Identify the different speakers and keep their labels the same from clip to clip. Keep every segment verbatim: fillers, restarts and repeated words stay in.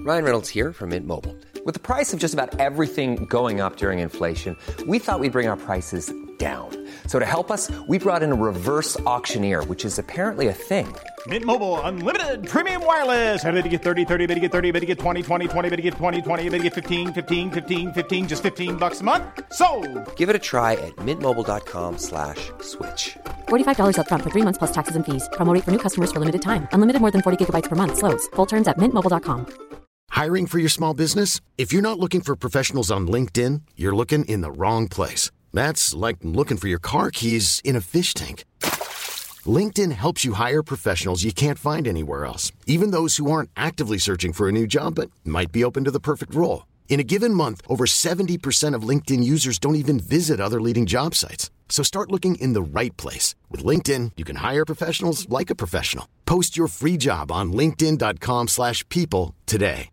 Speaker 1: Ryan Reynolds here from Mint Mobile. With the price of just about everything going up during inflation, we thought we'd bring our prices down. So to help us, we brought in a reverse auctioneer, which is apparently a thing.
Speaker 2: Mint Mobile Unlimited Premium Wireless. How to get thirty, thirty, how to get thirty, how to get twenty, twenty, twenty, how to get twenty, twenty, how to get fifteen, fifteen, fifteen, fifteen, just fifteen bucks a month? Sold!
Speaker 1: Give it a try at mintmobile.com slash switch.
Speaker 3: forty-five dollars up front for three months plus taxes and fees. Promo rate for new customers for limited time. Unlimited more than forty gigabytes per month. Slows full terms at mint mobile dot com.
Speaker 4: Hiring for your small business? If you're not looking for professionals on LinkedIn, you're looking in the wrong place. That's like looking for your car keys in a fish tank. LinkedIn helps you hire professionals you can't find anywhere else, even those who aren't actively searching for a new job but might be open to the perfect role. In a given month, over seventy percent of LinkedIn users don't even visit other leading job sites. So start looking in the right place. With LinkedIn, you can hire professionals like a professional. Post your free job on linkedin.com slash people today.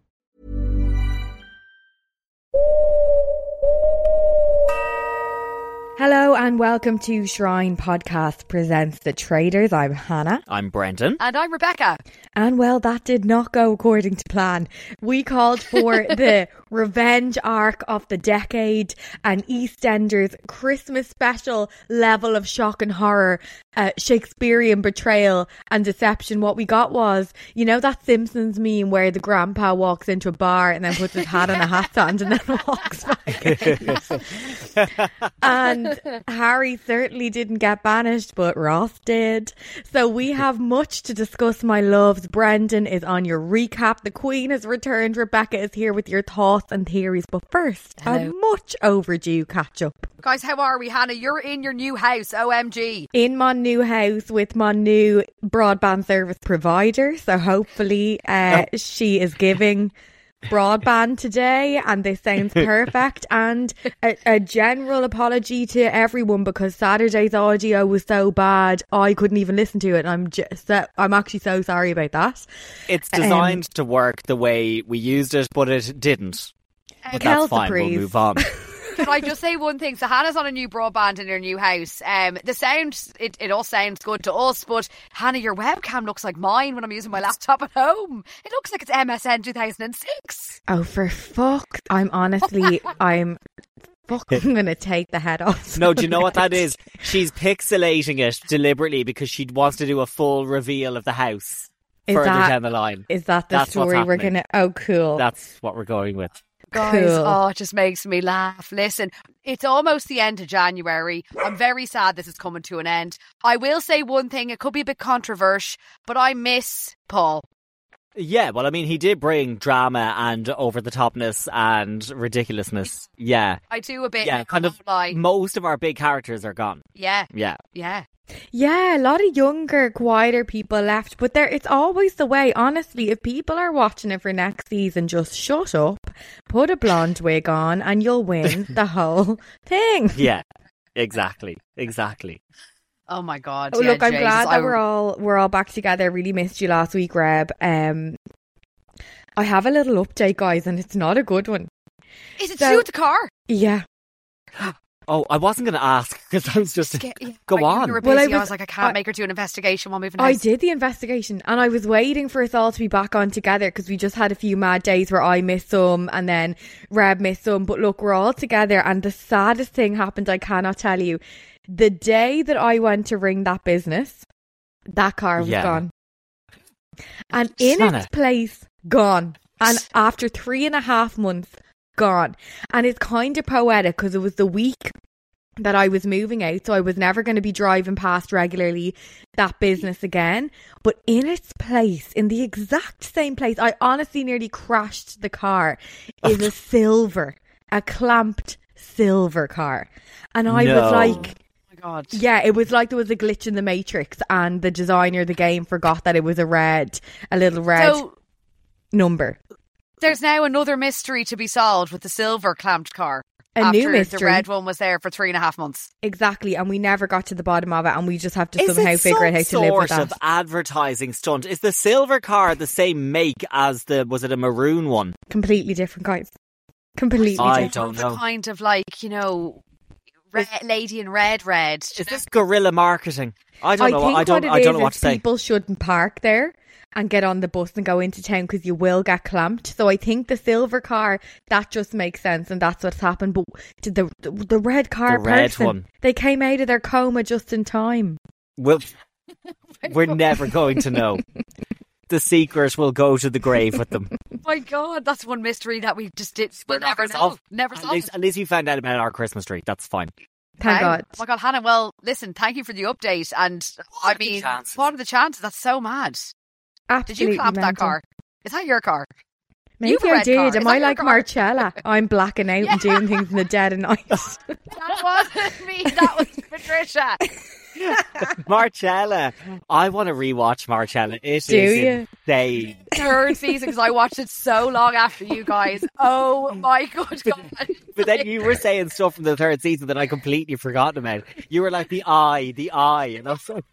Speaker 5: Hello and welcome to Shrine Podcast Presents The Traders. I'm Hannah.
Speaker 6: I'm Brendan.
Speaker 7: And I'm Rebecca.
Speaker 5: And well, that did not go according to plan. We called for the revenge arc of the decade, an EastEnders Christmas special level of shock and horror, uh, Shakespearean betrayal and deception. What we got was, you know, that Simpsons meme where the grandpa walks into a bar and then puts his hat on a hat stand and then walks back. And Harry certainly didn't get banished, but Ross did. So we have much to discuss, my loves. Brendan is on your recap. The Queen has returned. Rebecca is here with your thoughts and theories. But first,
Speaker 7: Hello.
Speaker 5: a much overdue catch up.
Speaker 7: Guys, how are we? Hannah, you're in your new house, O M G.
Speaker 5: In my new house with my new broadband service provider. So hopefully uh, oh. she is giving broadband today and this sounds perfect. And a, a general apology to everyone because Saturday's audio was so bad I couldn't even listen to it, and I'm just I'm actually so sorry about that.
Speaker 6: It's designed
Speaker 5: um,
Speaker 6: to work the way we used it, but it didn't. But
Speaker 5: Kel's
Speaker 6: that's fine,
Speaker 5: praise.
Speaker 6: We'll move on.
Speaker 7: Can I just say one thing? So Hannah's on a new broadband in her new house. Um, the sound, it, it all sounds good to us, but Hannah, your webcam looks like mine when I'm using my laptop at home. It looks like it's M S N two thousand six.
Speaker 5: Oh, for fuck. I'm honestly, I'm fucking going to take the head off.
Speaker 6: No, do you know what that is? She's pixelating it deliberately because she wants to do a full reveal of the house
Speaker 5: is
Speaker 6: further
Speaker 5: that,
Speaker 6: down the line.
Speaker 5: Is that the
Speaker 6: That's
Speaker 5: story we're going to... Oh, cool.
Speaker 6: That's what we're going with.
Speaker 7: Guys,
Speaker 5: Cool.
Speaker 7: oh, it just makes me laugh. Listen, it's almost the end of January. I'm very sad this is coming to an end. I will say one thing, it could be a bit controversial, but I miss Paul.
Speaker 6: Yeah, well, I mean, he did bring drama and over-the-topness and ridiculousness. Yeah.
Speaker 7: I do a bit.
Speaker 6: Yeah, kind of
Speaker 7: like
Speaker 6: most of our big characters are gone.
Speaker 7: Yeah.
Speaker 6: Yeah.
Speaker 7: Yeah.
Speaker 5: Yeah, a lot of younger, quieter people left, but there it's always the way. Honestly, if people are watching it for next season, just shut up, put a blonde wig on, and you'll win the whole thing.
Speaker 6: Yeah, exactly, exactly.
Speaker 7: Oh my God!
Speaker 5: Oh,
Speaker 7: yeah,
Speaker 5: look, I'm
Speaker 7: Jesus,
Speaker 5: glad that
Speaker 7: I-
Speaker 5: we're all we're all back together. I really missed you last week, Reb. Um, I have a little update, guys, and it's not a good one.
Speaker 7: Is it
Speaker 5: So-
Speaker 7: to do with the car?
Speaker 5: Yeah.
Speaker 6: Oh, I wasn't going to ask because I was just
Speaker 7: Get- yeah.
Speaker 6: go
Speaker 7: I,
Speaker 6: on.
Speaker 7: You were
Speaker 5: Well,
Speaker 7: busy.
Speaker 5: I
Speaker 7: I
Speaker 5: was-
Speaker 7: was, like, I can't
Speaker 5: I-
Speaker 7: make her do an investigation while moving
Speaker 5: I
Speaker 7: house.
Speaker 5: did the investigation and I was waiting for us all to be back on together because we just had a few mad days where I missed some and then Reb missed some. But look, we're all together and the saddest thing happened, I cannot tell you. The day that I went to ring that business, that car was
Speaker 6: Yeah.
Speaker 5: gone. And in
Speaker 6: Shanna.
Speaker 5: its place, gone. And after three and a half months, gone. And it's kind of poetic because it was the week that I was moving out, so I was never going to be driving past regularly that business again. But in its place, in the exact same place, I honestly nearly crashed the car, is a silver, a clamped silver car. And I
Speaker 6: No.
Speaker 5: was like,
Speaker 7: Oh my God.
Speaker 5: yeah, it was like there was a glitch in the Matrix and the designer of the game forgot that it was a red, a little red
Speaker 7: So
Speaker 5: number.
Speaker 7: there's now another mystery to be solved with the silver clamped car.
Speaker 5: A
Speaker 7: after
Speaker 5: new mystery.
Speaker 7: the red one was there for three and a half months.
Speaker 5: Exactly, and we never got to the bottom of it, and we just have to
Speaker 6: Is
Speaker 5: somehow
Speaker 6: it
Speaker 5: figure out how to
Speaker 6: some
Speaker 5: live with
Speaker 6: sort
Speaker 5: that.
Speaker 6: of advertising stunt? Is the silver car the same make as the, was it a maroon one?
Speaker 5: Completely different, guys. Completely
Speaker 6: I
Speaker 5: different.
Speaker 6: don't
Speaker 7: The
Speaker 6: know.
Speaker 7: kind of like, you know, red, lady in red, red.
Speaker 6: Is this guerrilla marketing? I don't know.
Speaker 5: think
Speaker 6: I don't.
Speaker 5: what it
Speaker 6: I don't
Speaker 5: is
Speaker 6: know what
Speaker 5: is
Speaker 6: to say.
Speaker 5: people shouldn't park there, and get on the bus and go into town because you will get clamped. So I think the silver car, that just makes sense, and that's what's happened. But to the the, the red car
Speaker 6: The red
Speaker 5: person,
Speaker 6: one.
Speaker 5: they came out of their coma just in time.
Speaker 6: Well, we're never going to know. The secret will go to the grave with them.
Speaker 7: My God, that's one mystery that we just did. We'll
Speaker 6: We'll
Speaker 7: never
Speaker 6: never
Speaker 7: know.
Speaker 6: solve.
Speaker 7: Never
Speaker 6: At
Speaker 7: solve.
Speaker 6: least, at least we found out about our Christmas tree. That's fine.
Speaker 5: Thank
Speaker 7: Wow.
Speaker 5: God.
Speaker 7: Oh my God, Hannah. Well, listen, thank you for the update. And I
Speaker 6: are the
Speaker 7: mean,
Speaker 6: chances?
Speaker 7: what are the chances? That's so mad.
Speaker 5: Absolutely
Speaker 7: Did you clamp that
Speaker 5: mental.
Speaker 7: car? Is that your car?
Speaker 5: Maybe
Speaker 7: You've a
Speaker 5: I
Speaker 7: red
Speaker 5: did.
Speaker 7: car.
Speaker 5: Am
Speaker 7: Is
Speaker 5: I
Speaker 7: that your
Speaker 5: like
Speaker 7: car?
Speaker 5: Marcella? I'm blacking out and doing things in the dead of night.
Speaker 7: That wasn't me. That was Patricia.
Speaker 6: Marcella. I want to rewatch Marcella. It
Speaker 5: Do
Speaker 6: is
Speaker 5: you?
Speaker 6: insane.
Speaker 7: Third season because I watched it so long after you guys. Oh my good God.
Speaker 6: But then you were saying stuff from the third season that I completely forgotten about. You were like, the eye, the eye. And I was like,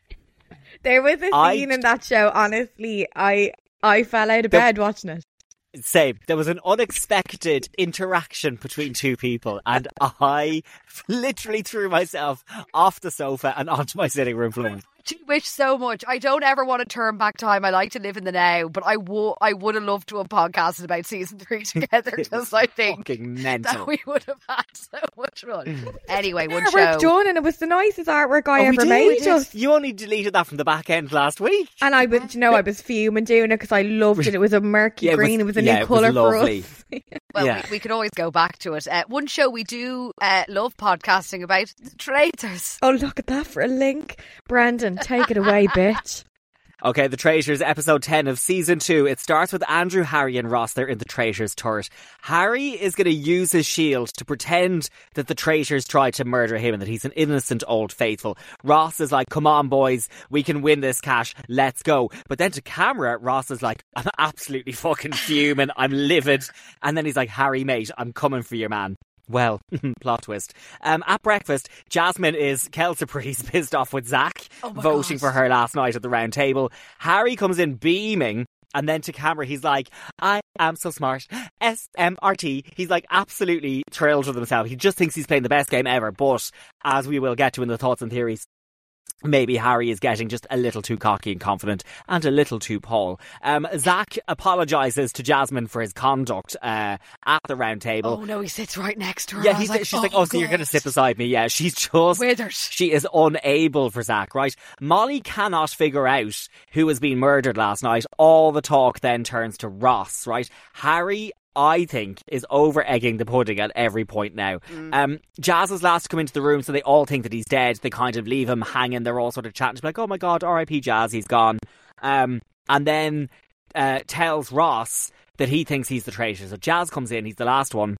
Speaker 5: There was a
Speaker 6: I-
Speaker 5: scene in that show, honestly, I I fell out of
Speaker 6: The-
Speaker 5: bed watching it.
Speaker 6: same. There was an unexpected interaction between two people, and I literally threw myself off the sofa and onto my sitting room floor.
Speaker 7: I wish so much. I don't ever want to turn back time. I like to live in the now, but I wo- I would have loved to have podcasted about season three together because I think
Speaker 6: Fucking
Speaker 7: that
Speaker 6: mental.
Speaker 7: we would have had so much fun. Anyway, one
Speaker 5: Artwork
Speaker 7: show.
Speaker 5: done, and it was the nicest artwork I
Speaker 6: Oh, we
Speaker 5: ever
Speaker 6: did, we
Speaker 5: made.
Speaker 6: did.
Speaker 5: Just.
Speaker 6: You only deleted that from the back end last week.
Speaker 5: And I was, you know, I was fuming doing it because I loved it. It was a murky
Speaker 6: Yeah, it was-
Speaker 5: green. It was a
Speaker 6: yeah,
Speaker 5: new
Speaker 6: it was
Speaker 5: colour for
Speaker 6: lovely.
Speaker 5: us.
Speaker 7: Well,
Speaker 6: Yeah.
Speaker 7: we, we could always go back to it. Uh, one show we do uh, love podcasting about, The Traitors.
Speaker 5: Oh, look at that for a link. Brandon, take it away, bitch.
Speaker 6: Okay, The Traitors, episode ten of season two. It starts with Andrew, Harry and Ross. They're in the Traitors' turret. Harry is going to use his shield to pretend that the Traitors tried to murder him and that he's an innocent old faithful. Ross is like, come on boys, we can win this cash, let's go. But then to camera, Ross is like, I'm absolutely fucking fuming, I'm livid. And then he's like, Harry mate, I'm coming for you, man. Well, plot twist. Um, at breakfast, Jasmine is Kelsapri's pissed off with Zach,
Speaker 7: Oh my
Speaker 6: voting
Speaker 7: God.
Speaker 6: for her last night at the round table. Harry comes in beaming, and then to camera he's like, I am so smart. S M R T. He's like absolutely thrilled with himself. He just thinks he's playing the best game ever. But as we will get to in the thoughts and theories, maybe Harry is getting just a little too cocky and confident and a little too Paul. Um, Zach apologises to Jasmine for his conduct uh, at the round table.
Speaker 7: Oh no, he sits right next to her.
Speaker 6: Yeah,
Speaker 7: I was
Speaker 6: he's
Speaker 7: like,
Speaker 6: she's like, oh, so you're going to
Speaker 7: God.
Speaker 6: sit beside me? Yeah, she's just
Speaker 7: Withered.
Speaker 6: She is unable for Zach, right? Molly cannot figure out who has been murdered last night. All the talk then turns to Ross, right? Harry, I think, is over egging the pudding at every point now.
Speaker 7: Mm.
Speaker 6: Um, Jazz is last to come into the room, so they all think that he's dead. They kind of leave him hanging. They're all sort of chatting, like, "Oh my God, R I P Jazz, he's gone." Um, and then uh, tells Ross that he thinks he's the traitor. So Jazz comes in, he's the last one,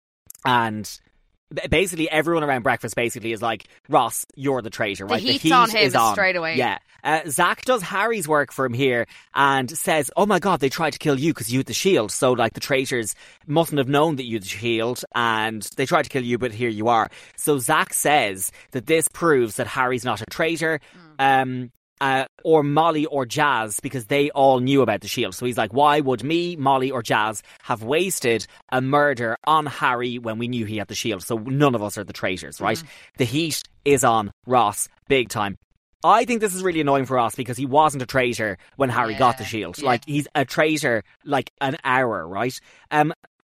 Speaker 6: and b- basically everyone around breakfast basically is like, Ross, you're the traitor,
Speaker 7: The
Speaker 6: right?
Speaker 7: heat's
Speaker 6: heat
Speaker 7: on him
Speaker 6: is on.
Speaker 7: straight away.
Speaker 6: Yeah. Uh, Zach does Harry's work for him here and says, oh my God, they tried to kill you because you had the shield. So like the traitors mustn't have known that you had the shield and they tried to kill you, but here you are. So Zach says that this proves that Harry's not a traitor. Um, Uh, or Molly or Jazz, because they all knew about the shield. So he's like, why would me, Molly or Jazz have wasted a murder on Harry when we knew he had the shield? So none of us are the traitors, right? The heat is on Ross big time. I think this is really annoying for Ross because he wasn't a traitor when Harry
Speaker 7: Yeah,
Speaker 6: got the shield.
Speaker 7: yeah.
Speaker 6: Like, he's a traitor like an hour, right? Um,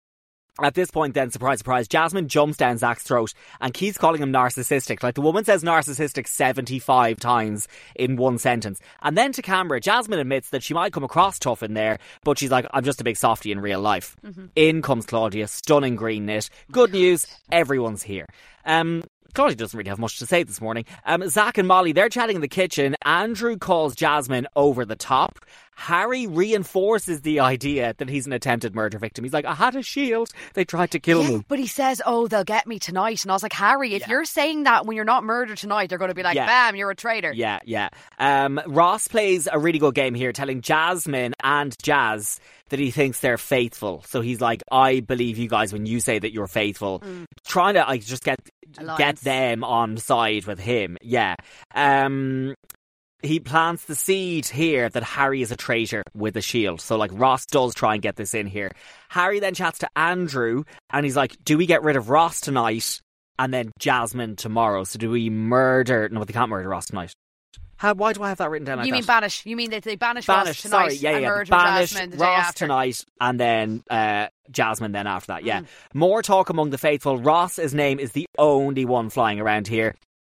Speaker 6: At this point then, surprise, surprise, Jasmine jumps down Zach's throat and keeps calling him narcissistic. Like, the woman says narcissistic seventy-five times in one sentence. And then to camera, Jasmine admits that she might come across tough in there, but she's like, I'm just a big softie in real life.
Speaker 7: Mm-hmm.
Speaker 6: In comes Claudia, stunning green knit. Good news, everyone's here. Um... Claudia doesn't really have much to say this morning. Um, Zach and Molly, they're chatting in the kitchen. Andrew calls Jasmine over the top. Harry reinforces the idea that he's an attempted murder victim. He's like, I had a shield. They tried to kill
Speaker 7: Yeah,
Speaker 6: me.
Speaker 7: but he says, oh, they'll get me tonight. And I was like, Harry, if
Speaker 6: Yeah.
Speaker 7: you're saying that when you're not murdered tonight, they're going to be like,
Speaker 6: Yeah.
Speaker 7: bam, you're a traitor.
Speaker 6: Yeah, yeah. Um, Ross plays a really good game here, telling Jasmine and Jazz that he thinks they're faithful. So he's like, I believe you guys when you say that you're faithful. Trying to like just get get
Speaker 7: Alliance.
Speaker 6: them on side with him. Yeah. Um, he plants the seed here that Harry is a traitor with a shield. So like Ross does try and get this in here. Harry then chats to Andrew and he's like, do we get rid of Ross tonight and then Jasmine tomorrow? So do we murder... No, they can't murder Ross tonight. How, why do I have that written down like
Speaker 7: You
Speaker 6: that?
Speaker 7: mean banish? You mean that they banish,
Speaker 6: Banish,
Speaker 7: Ross tonight
Speaker 6: sorry, yeah,
Speaker 7: and
Speaker 6: yeah.
Speaker 7: murder
Speaker 6: Banish
Speaker 7: Jasmine the day
Speaker 6: Ross
Speaker 7: after?
Speaker 6: tonight, and then uh, Jasmine then after that. Yeah,
Speaker 7: Mm.
Speaker 6: more talk among the faithful. Ross's name is the only one flying around here.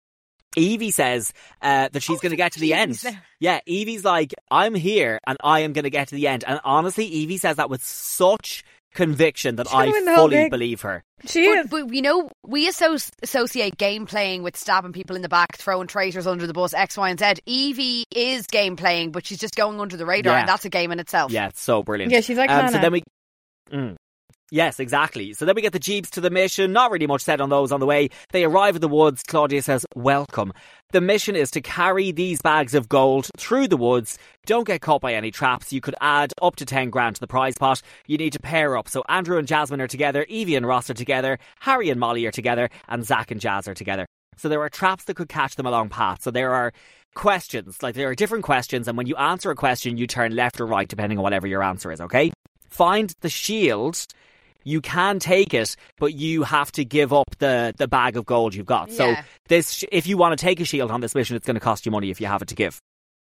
Speaker 6: Evie says uh, that she's
Speaker 7: Oh,
Speaker 6: going to get to the
Speaker 7: Evie's
Speaker 6: end.
Speaker 7: there.
Speaker 6: Yeah, Evie's like, I'm here and I am going to get to the end. And honestly, Evie says that with such conviction that
Speaker 5: She's gonna
Speaker 6: I
Speaker 5: win the
Speaker 6: fully
Speaker 5: whole gig.
Speaker 6: believe her.
Speaker 5: She is.
Speaker 7: But, but you know, we asso- associate game playing with stabbing people in the back, throwing traitors under the bus, X, Y, and Z. Evie is game playing, but she's just going under the radar,
Speaker 6: Yeah.
Speaker 7: and that's a game in itself.
Speaker 6: Yeah, it's so brilliant.
Speaker 5: Yeah, she's like
Speaker 6: um, So
Speaker 5: Nana.
Speaker 6: then we... Mm. Yes, exactly. So then we get the jeeps to the mission. Not really much said on those on the way. They arrive at the woods. Claudia says, welcome. The mission is to carry these bags of gold through the woods. Don't get caught by any traps. You could add up to ten grand to the prize pot. You need to pair up. So Andrew and Jasmine are together. Evie and Ross are together. Harry and Molly are together. And Zach and Jazz are together. So there are traps that could catch them along paths. So there are questions. Like there are different questions. And when you answer a question, you turn left or right depending on whatever your answer is, okay? Find the shield. You can take it, but you have to give up the, the bag of gold you've got. So
Speaker 7: Yeah.
Speaker 6: this, if you want to take a shield on this mission, it's going to cost you money if you have it to give.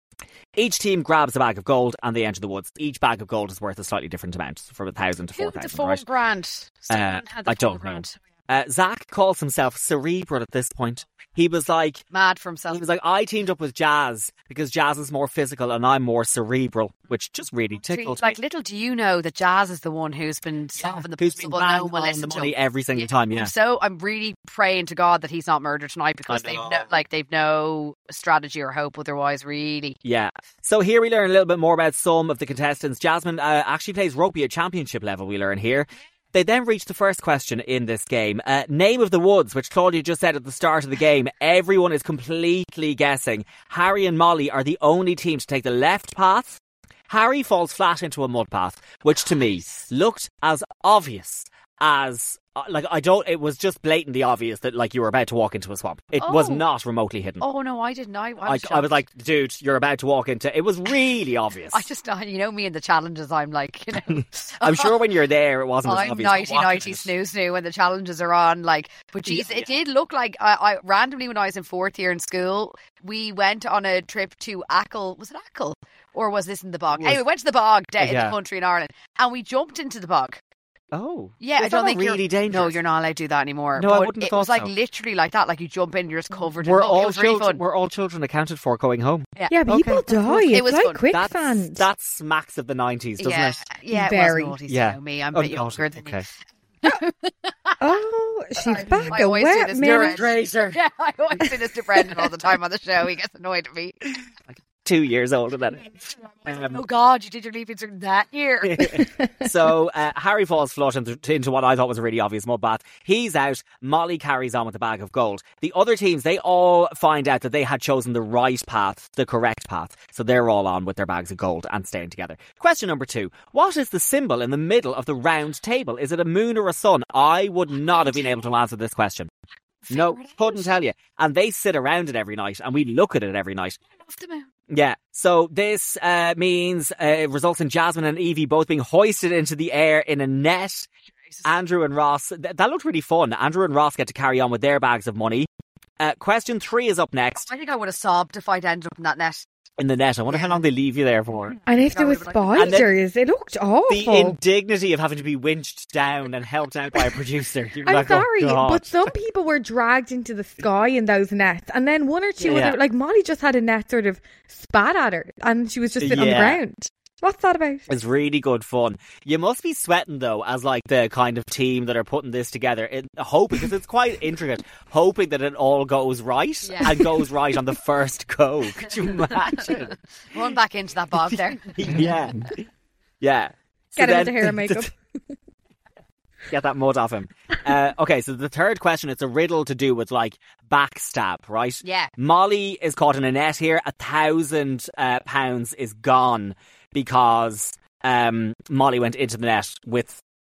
Speaker 6: Each team grabs a bag of gold and they enter the woods. Each bag of gold is worth a slightly different amount, from a thousand to
Speaker 7: Who
Speaker 6: four
Speaker 7: had the
Speaker 6: thousand.
Speaker 7: four
Speaker 6: Right?
Speaker 7: grand? Someone
Speaker 6: Uh,
Speaker 7: had the
Speaker 6: I
Speaker 7: four
Speaker 6: don't know.
Speaker 7: grand.
Speaker 6: Uh, Zach calls himself cerebral at this point. He was like,
Speaker 7: Mad for himself.
Speaker 6: he was like, I teamed up with Jazz because Jazz is more physical and I'm more cerebral, which just really tickled.
Speaker 7: Like, little do you know that Jazz is the one who's been solving the
Speaker 6: Who's
Speaker 7: puzzle,
Speaker 6: been
Speaker 7: but no
Speaker 6: banging
Speaker 7: one will
Speaker 6: on
Speaker 7: listen
Speaker 6: the
Speaker 7: to
Speaker 6: money
Speaker 7: him.
Speaker 6: every single time, yeah.
Speaker 7: So I'm really praying to God that he's not murdered tonight because
Speaker 6: I
Speaker 7: they've
Speaker 6: know.
Speaker 7: no, like they've no strategy or hope otherwise. Really,
Speaker 6: Yeah. So here we learn a little bit more about some of the contestants. Jasmine uh, actually plays rugby at championship level, we learn here. They then reach the first question in this game. Uh, name of the woods, which Claudia just said at the start of the game. Everyone is completely guessing. Harry and Molly are the only team to take the left path. Harry falls flat into a mud path, which to me looked as obvious as... Uh, like, I don't... It was just blatantly obvious that, like, you were about to walk into a swamp. It was
Speaker 7: Oh.
Speaker 6: not remotely hidden.
Speaker 7: oh no, I didn't. I, I, was,
Speaker 6: Like, I was
Speaker 7: shocked.
Speaker 6: like, dude, you're about to walk into... It was really obvious.
Speaker 7: I just, you know, me and the challenges. I'm like, you know,
Speaker 6: I'm sure when you're there, it wasn't as
Speaker 7: I'm
Speaker 6: obvious. but
Speaker 7: nighty
Speaker 6: watching
Speaker 7: nighty
Speaker 6: it-
Speaker 7: snooze snoo when the challenges are on. Like, but geez,
Speaker 6: Yeah,
Speaker 7: it did look like I, I randomly when I was in fourth year in school, we went on a trip to Achill. Was it Achill or was this in the bog?
Speaker 6: Was-
Speaker 7: Anyway, we went to the bog down in
Speaker 6: Yeah.
Speaker 7: the country in Ireland, and we jumped into the bog.
Speaker 6: Oh.
Speaker 7: Yeah,
Speaker 6: Is
Speaker 7: I don't
Speaker 6: that
Speaker 7: think
Speaker 6: really
Speaker 7: you're,
Speaker 6: dangerous.
Speaker 7: No, you're not allowed to do that anymore.
Speaker 6: No, I
Speaker 7: But
Speaker 6: wouldn't have
Speaker 7: It was
Speaker 6: thought
Speaker 7: like
Speaker 6: so.
Speaker 7: literally like that. Like you jump in, you're just covered in
Speaker 6: We're
Speaker 7: muck. It
Speaker 6: all
Speaker 7: was really
Speaker 6: children.
Speaker 7: fun.
Speaker 6: We're all children accounted for going home.
Speaker 5: Yeah, people die.
Speaker 7: It
Speaker 5: It's
Speaker 7: was
Speaker 5: like
Speaker 7: fun.
Speaker 5: quicksand.
Speaker 6: That's that's smacks of the nineties, doesn't
Speaker 7: yeah,
Speaker 6: it?
Speaker 7: yeah,
Speaker 5: Very.
Speaker 7: it was naughty.
Speaker 6: Yeah.
Speaker 7: So me, I'm a
Speaker 6: Oh,
Speaker 7: bit younger
Speaker 6: God,
Speaker 7: than
Speaker 6: okay.
Speaker 5: Oh, she's back.
Speaker 7: I
Speaker 5: A
Speaker 7: always do
Speaker 5: wet
Speaker 7: this
Speaker 5: minute.
Speaker 7: to Brendan. Yeah, I always do this to Brendan all the time on the show. He gets annoyed at me.
Speaker 6: Two years older than it. Um,
Speaker 7: Oh God, you did your leaving cert that year.
Speaker 6: so uh, Harry falls flush into, into what I thought was a really obvious mud bath. He's out. Molly carries on with the bag of gold. The other teams, they all find out that they had chosen the right path, the correct path. So they're all on with their bags of gold and staying together. Question number two. What is the symbol in the middle of the round table? Is it a moon or a sun? I would not have been able to answer this question. No, couldn't tell you. And they sit around it every night and we look at it every night.
Speaker 7: Off the moon.
Speaker 6: Yeah, so this uh, means uh, it results in Jasmine and Evie both being hoisted into the air in a net. Andrew and Ross, th- that looked really fun. Andrew and Ross get to carry on with their bags of money. Uh, question three is up next
Speaker 7: I think I would have sobbed if I'd ended up in that net.
Speaker 6: in the net. I wonder how long they leave you there for.
Speaker 5: And if there
Speaker 7: No,
Speaker 5: was
Speaker 7: we were like-
Speaker 6: And then-
Speaker 5: spiders, it looked awful.
Speaker 6: The indignity of having to be winched down and helped out by a producer. You're
Speaker 5: I'm
Speaker 6: like, oh,
Speaker 5: sorry,
Speaker 6: God.
Speaker 5: but some people were dragged into the sky in those nets, and then one or two
Speaker 6: Yeah.
Speaker 5: other, like Molly, just had a net sort of spat at her, and she was just sitting on the
Speaker 6: Yeah.
Speaker 5: ground. What's that about?
Speaker 6: It's really good fun. You must be sweating though, as like the kind of team that are putting this together, it, hoping because it's quite intricate, hoping that it all goes right
Speaker 7: Yeah.
Speaker 6: and goes right on the first go. Could you imagine?
Speaker 7: Run back into that bog there.
Speaker 6: yeah, yeah. So
Speaker 5: Get him
Speaker 6: then-
Speaker 5: into hair and makeup.
Speaker 6: Get that mud off him. Uh, okay, so the third question, it's a riddle to do with like backstab, right?
Speaker 7: Yeah.
Speaker 6: Molly is caught in a net here. A thousand uh, pounds is gone because um, Molly went into the net with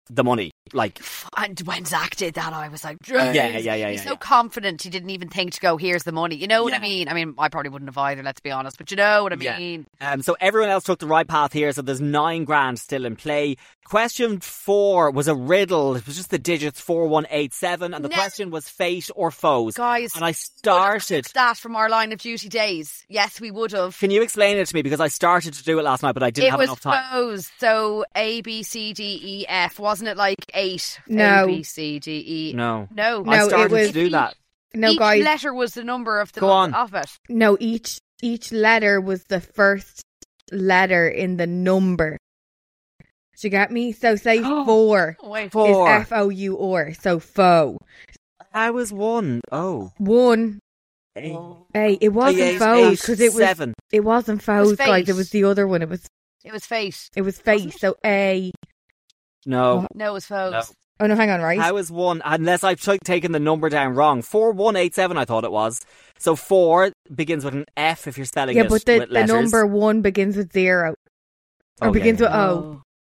Speaker 6: the money. Like,
Speaker 7: and when Zach did that, I was like,
Speaker 6: yeah, yeah, yeah, yeah.
Speaker 7: He's
Speaker 6: yeah,
Speaker 7: so
Speaker 6: yeah.
Speaker 7: confident. He didn't even think to go, here's the money. You know what
Speaker 6: Yeah.
Speaker 7: I mean? I mean, I probably wouldn't have either, let's be honest. But you know what I
Speaker 6: Yeah.
Speaker 7: mean?
Speaker 6: Um, so everyone else took the right path here. So there's nine grand still in play. Question four was a riddle. It was just the digits four, one, eight, seven, and the
Speaker 7: No.
Speaker 6: question was fate or foes.
Speaker 7: Guys,
Speaker 6: and I started.
Speaker 7: that from our line of duty days. Yes, we would have.
Speaker 6: Can you explain it to me? Because I started to do it last night, but I didn't
Speaker 7: It
Speaker 6: have
Speaker 7: was
Speaker 6: enough time.
Speaker 7: foes. So A, B, C, D, E, F. Wasn't it like eight?
Speaker 5: No.
Speaker 7: A, B, C, D, E.
Speaker 6: No.
Speaker 7: No.
Speaker 6: I
Speaker 5: No, it
Speaker 6: started
Speaker 5: was-
Speaker 6: to do that.
Speaker 5: No,
Speaker 7: Each
Speaker 5: guys.
Speaker 7: letter was the number of the
Speaker 6: Go on.
Speaker 7: alphabet.
Speaker 5: No, each each letter was the first letter in the number. Do you get me? So say four
Speaker 7: Oh, wait.
Speaker 6: Four.
Speaker 5: is F O U R. So foe.
Speaker 6: I was one. Oh.
Speaker 5: One.
Speaker 6: Eight.
Speaker 5: Hey, it wasn't
Speaker 6: Eight,
Speaker 5: foes
Speaker 6: eight,
Speaker 5: because it was
Speaker 6: seven.
Speaker 5: it wasn't foes,
Speaker 7: fate.
Speaker 5: guys. It was the other one. It was
Speaker 7: It was fate.
Speaker 5: it was face. So A.
Speaker 6: No.
Speaker 7: No, it was foes.
Speaker 6: No.
Speaker 5: Oh no, hang on, right?
Speaker 6: How is one, unless I've t- taken the number down wrong. four one eight seven I thought it was. So four begins with an F if you're spelling
Speaker 5: yeah,
Speaker 6: it
Speaker 5: but the,
Speaker 6: with
Speaker 5: the
Speaker 6: letters.
Speaker 5: number one begins with zero or
Speaker 6: Oh, yeah,
Speaker 5: begins
Speaker 6: yeah,
Speaker 5: with O.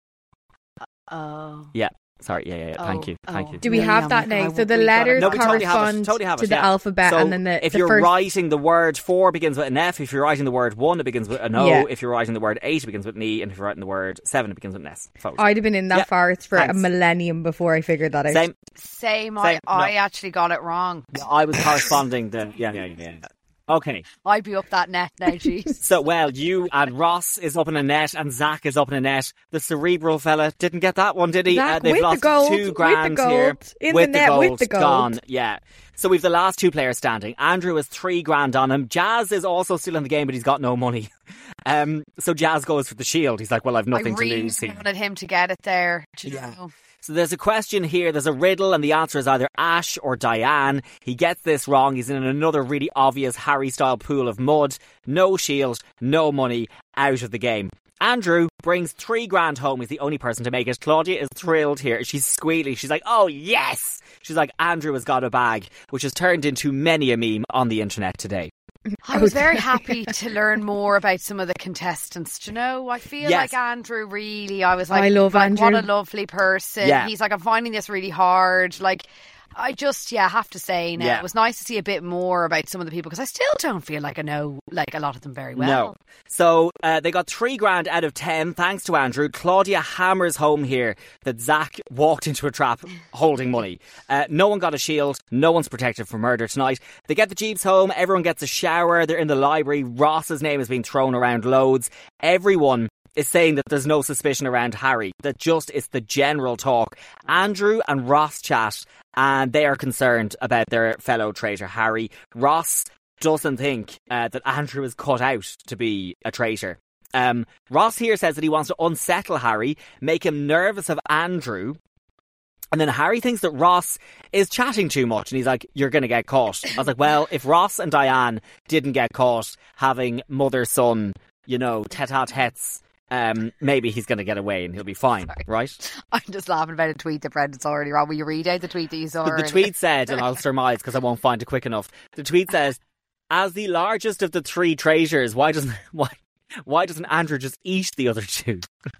Speaker 7: Oh.
Speaker 6: Yeah. Sorry, yeah, yeah, yeah. Thank
Speaker 7: Oh,
Speaker 6: you, thank
Speaker 7: oh.
Speaker 6: you.
Speaker 5: Do we
Speaker 7: Really?
Speaker 5: have
Speaker 7: Oh
Speaker 5: that
Speaker 7: my
Speaker 5: now?
Speaker 7: God,
Speaker 5: So the
Speaker 7: we got it.
Speaker 5: letters
Speaker 6: No, we totally have it,
Speaker 5: correspond
Speaker 6: totally have
Speaker 5: to
Speaker 6: it,
Speaker 5: the
Speaker 6: yeah.
Speaker 5: alphabet,
Speaker 6: So
Speaker 5: and then the
Speaker 6: if
Speaker 5: the
Speaker 6: you're
Speaker 5: first.
Speaker 6: writing the word four begins with an F, if you're writing the word one, it begins with an O.
Speaker 5: Yeah.
Speaker 6: If you're writing the word eight, it begins with an E, and if you're writing the word seven, it begins with an S. Foes.
Speaker 5: I'd have been in that
Speaker 6: Yeah,
Speaker 5: forest for
Speaker 6: thanks.
Speaker 5: a millennium before I figured that out.
Speaker 6: Same.
Speaker 7: Same. I,
Speaker 6: Same, no.
Speaker 7: I actually got it wrong.
Speaker 6: I was corresponding to. Yeah, yeah, yeah. yeah. Okay.
Speaker 7: I'd be up that net now, jeez.
Speaker 6: So, well, you and Ross is up in a net, and Zach is up in a net. The cerebral fella didn't get that one, did he?
Speaker 5: Zach,
Speaker 6: uh, they've
Speaker 5: with the
Speaker 6: lost
Speaker 5: gold,
Speaker 6: two
Speaker 5: with the
Speaker 6: grand
Speaker 5: gold,
Speaker 6: here.
Speaker 5: in
Speaker 6: with
Speaker 5: the net,
Speaker 6: gold,
Speaker 5: with the gold.
Speaker 6: Gone, yeah. So we've the last two players standing. Andrew has three grand on him. Jazz is also still in the game, but he's got no money. Um, so Jazz goes for the shield. He's like, well, I've nothing
Speaker 7: I really
Speaker 6: to lose here.
Speaker 7: wanted him to get it there. Do you
Speaker 6: Yeah.
Speaker 7: know?
Speaker 6: So there's a question here, there's a riddle, and the answer is either Ash or Diane. He gets this wrong, he's in another really obvious Harry-style pool of mud. No shield, no money, out of the game. Andrew brings three grand home, he's the only person to make it. Claudia is thrilled here, she's squealing, she's like, oh yes! She's like, Andrew has got a bag, which has turned into many a meme on the internet today.
Speaker 7: I was very happy to learn more about some of the contestants. Do you know? I feel
Speaker 6: Yes.
Speaker 7: like Andrew really, I was like,
Speaker 5: I love
Speaker 7: like,
Speaker 5: Andrew.
Speaker 7: what a lovely person.
Speaker 6: Yeah.
Speaker 7: He's like, I'm finding this really hard. Like, I just, yeah, have to say now,
Speaker 6: Yeah.
Speaker 7: it was nice to see a bit more about some of the people because I still don't feel like I know like a lot of them very well.
Speaker 6: No. So uh, they got three grand out of ten, thanks to Andrew. Claudia hammers home here that Zach walked into a trap holding money. Uh, no one got a shield. No one's protected from murder tonight. They get the Jeeps home. Everyone gets a shower. They're in the library. Ross's name is being thrown around loads. Everyone is saying that there's no suspicion around Harry, that just it's the general talk. Andrew and Ross chat, and they are concerned about their fellow traitor Harry. Ross doesn't think uh, that Andrew is cut out to be a traitor. Um, Ross here says that he wants to unsettle Harry, make him nervous of Andrew. And then Harry thinks that Ross is chatting too much, and he's like, you're going to get caught. I was like, well, if Ross and Diane didn't get caught having mother-son, you know, tete-a-tetes, um, maybe he's going to get away and he'll be fine, right?
Speaker 7: I'm just laughing about a tweet that Brendan's already wrong. Will you read out the tweet that you saw?
Speaker 6: The, the
Speaker 7: earlier?
Speaker 6: tweet said, and I'll surmise because I won't find it quick enough. The tweet says, as the largest of the three traitors, why doesn't why why doesn't Andrew just eat the other two?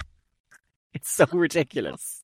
Speaker 6: It's so ridiculous.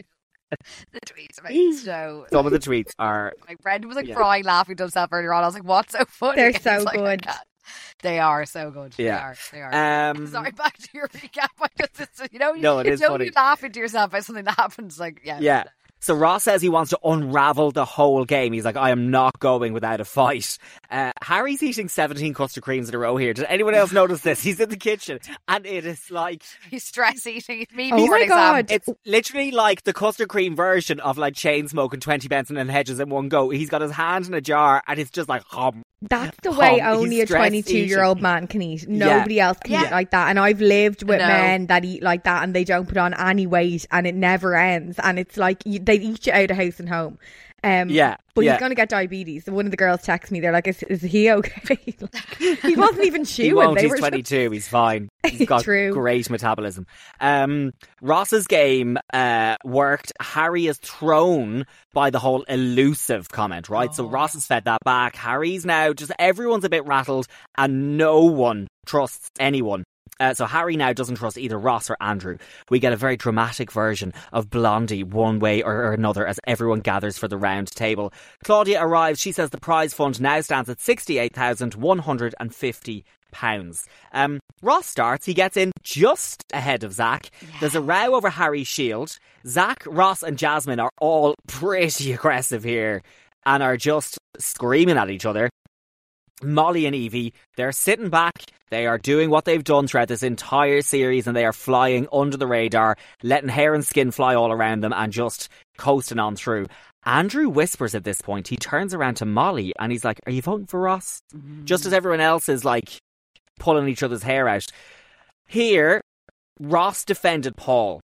Speaker 7: The tweets about the show.
Speaker 6: Some of the tweets are
Speaker 7: Like Brendan was like
Speaker 6: Yeah.
Speaker 7: crying, laughing to himself earlier on. I was like, "What's so funny?"
Speaker 5: They're
Speaker 7: And
Speaker 5: so
Speaker 7: he's like, "I
Speaker 5: good.
Speaker 7: can't." They are so good.
Speaker 6: Yeah.
Speaker 7: They are. They are.
Speaker 6: um
Speaker 7: Sorry, back to your recap. I just, it's, you know,
Speaker 6: No, it
Speaker 7: you
Speaker 6: is
Speaker 7: know,
Speaker 6: funny.
Speaker 7: you laughing to yourself about something that happens. Like, yeah,
Speaker 6: Yeah. So Ross says he wants to unravel the whole game. He's like, I am not going without a fight. Uh, Harry's eating seventeen custard creams in a row here. Did anyone else notice this? He's in the kitchen and it is like,
Speaker 7: He's stress eating. It's me
Speaker 5: Oh
Speaker 7: before
Speaker 5: my
Speaker 7: an exam.
Speaker 5: God.
Speaker 6: it's literally like the custard cream version of like chain smoking twenty Benson and Hedges in one go. He's got his hand in a jar and it's just like, hum.
Speaker 5: That's the way
Speaker 6: Hum.
Speaker 5: only
Speaker 6: He's
Speaker 5: a
Speaker 6: stress
Speaker 5: twenty-two-year-old man can eat. Nobody else can
Speaker 7: Yeah.
Speaker 5: eat like that. And I've lived with
Speaker 7: No.
Speaker 5: men that eat like that and they don't put on any weight and it never ends. And it's like you, they eat you out of house and home. Um,
Speaker 6: Yeah,
Speaker 5: But
Speaker 6: yeah.
Speaker 5: he's going to get diabetes. One of the girls text me. They're like, is, is he okay? Like, he wasn't even chewing.
Speaker 6: He won't.
Speaker 5: They
Speaker 6: He's
Speaker 5: were
Speaker 6: twenty-two. He's fine. He's got
Speaker 5: True.
Speaker 6: great metabolism. Um, Ross's game uh, worked. Harry is thrown by the whole elusive comment, right?
Speaker 5: Oh.
Speaker 6: So Ross has fed that back. Harry's now just everyone's a bit rattled, and no one trusts anyone Uh, so Harry now doesn't trust either Ross or Andrew. We get a very dramatic version of Blondie one way or, or another as everyone gathers for the round table. Claudia arrives. She says the prize fund now stands at sixty-eight thousand one hundred fifty pounds. Um, Ross starts. He gets in just ahead of Zach. Yeah. There's a row over Harry's shield. Zach, Ross and Jasmine are all pretty aggressive here and are just screaming at each other. Molly and Evie, they're sitting back. They are doing what they've done throughout this entire series, and they are flying under the radar, letting hair and skin fly all around them and just coasting on through. Andrew whispers at this point. He turns around to Molly and he's like, are you voting for Ross? Mm. Just as everyone else is like pulling each other's hair out. Here, Ross defended Paul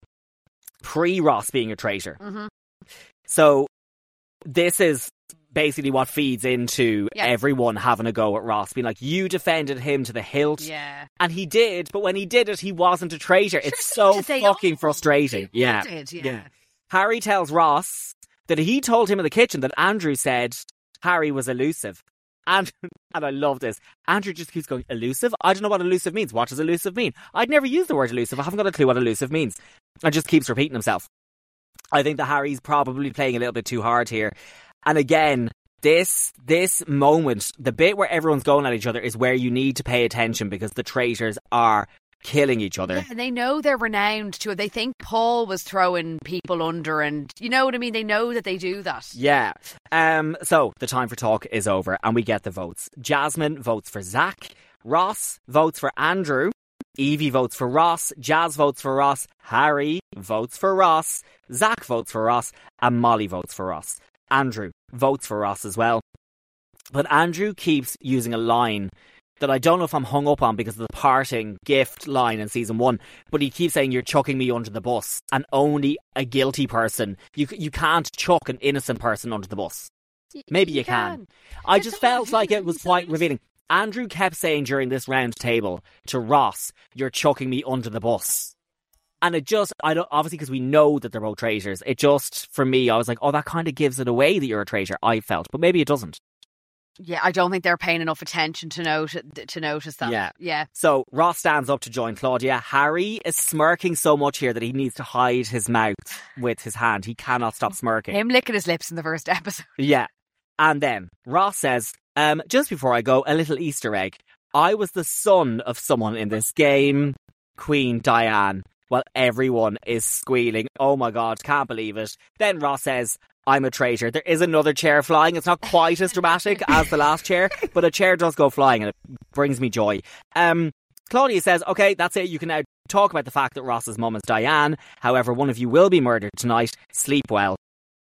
Speaker 6: pre-Ross being a traitor. Mm-hmm. So this is basically what feeds into yeah. everyone having a go at Ross, being like, you defended him to the hilt.
Speaker 7: Yeah.
Speaker 6: And he did, but when he did it, he wasn't a traitor. It's so fucking
Speaker 7: oh,
Speaker 6: frustrating. Yeah.
Speaker 7: Did, yeah.
Speaker 6: yeah. Harry tells Ross that he told him in the kitchen that Andrew said Harry was elusive. And, and I love this. Andrew just keeps going, elusive? I don't know what elusive means. What does elusive mean? I'd never used the word elusive. I haven't got a clue what elusive means. And just keeps repeating himself. I think that Harry's probably playing a little bit too hard here. And again, this this moment, the bit where everyone's going at each other is where you need to pay attention because the traitors are killing each other.
Speaker 7: Yeah, and they know they're renowned too. They think Paul was throwing people under and you know what I mean? They know that they do that.
Speaker 6: Yeah. Um. So the time for talk is over and we get the votes. Jasmine votes for Zach. Ross votes for Andrew. Evie votes for Ross. Jazz votes for Ross. Harry votes for Ross. Zach votes for Ross. And Molly votes for Ross. Andrew votes for Ross as well. But Andrew keeps using a line that I don't know if I'm hung up on because of the parting gift line in season one, but he keeps saying, you're chucking me under the bus, and only a guilty person. You you can't chuck an innocent person under the bus. Maybe you, you can. can. I just felt like it was quite revealing. Andrew kept saying during this round table to Ross, you're chucking me under the bus. And it just, I don't, obviously because we know that they're both traitors, it just, for me, I was like, oh, that kind of gives it away that you're a traitor, I felt. But maybe it doesn't.
Speaker 7: Yeah, I don't think they're paying enough attention to note to notice that.
Speaker 6: Yeah.
Speaker 7: Yeah.
Speaker 6: So Ross stands up to join Claudia. Harry is smirking so much here that he needs to hide his mouth with his hand. He cannot stop smirking.
Speaker 7: Him licking his lips in the first episode.
Speaker 6: Yeah. And then Ross says, um, just before I go, a little Easter egg. I was the son of someone in this game, Queen Diane. While everyone is squealing, oh my God, can't believe it. Then Ross says, I'm a traitor. There is another chair flying. It's not quite as dramatic as the last chair, but a chair does go flying and it brings me joy. Um, Claudia says, okay, that's it. You can now talk about the fact that Ross's mum is Diane. However, one of you will be murdered tonight. Sleep well.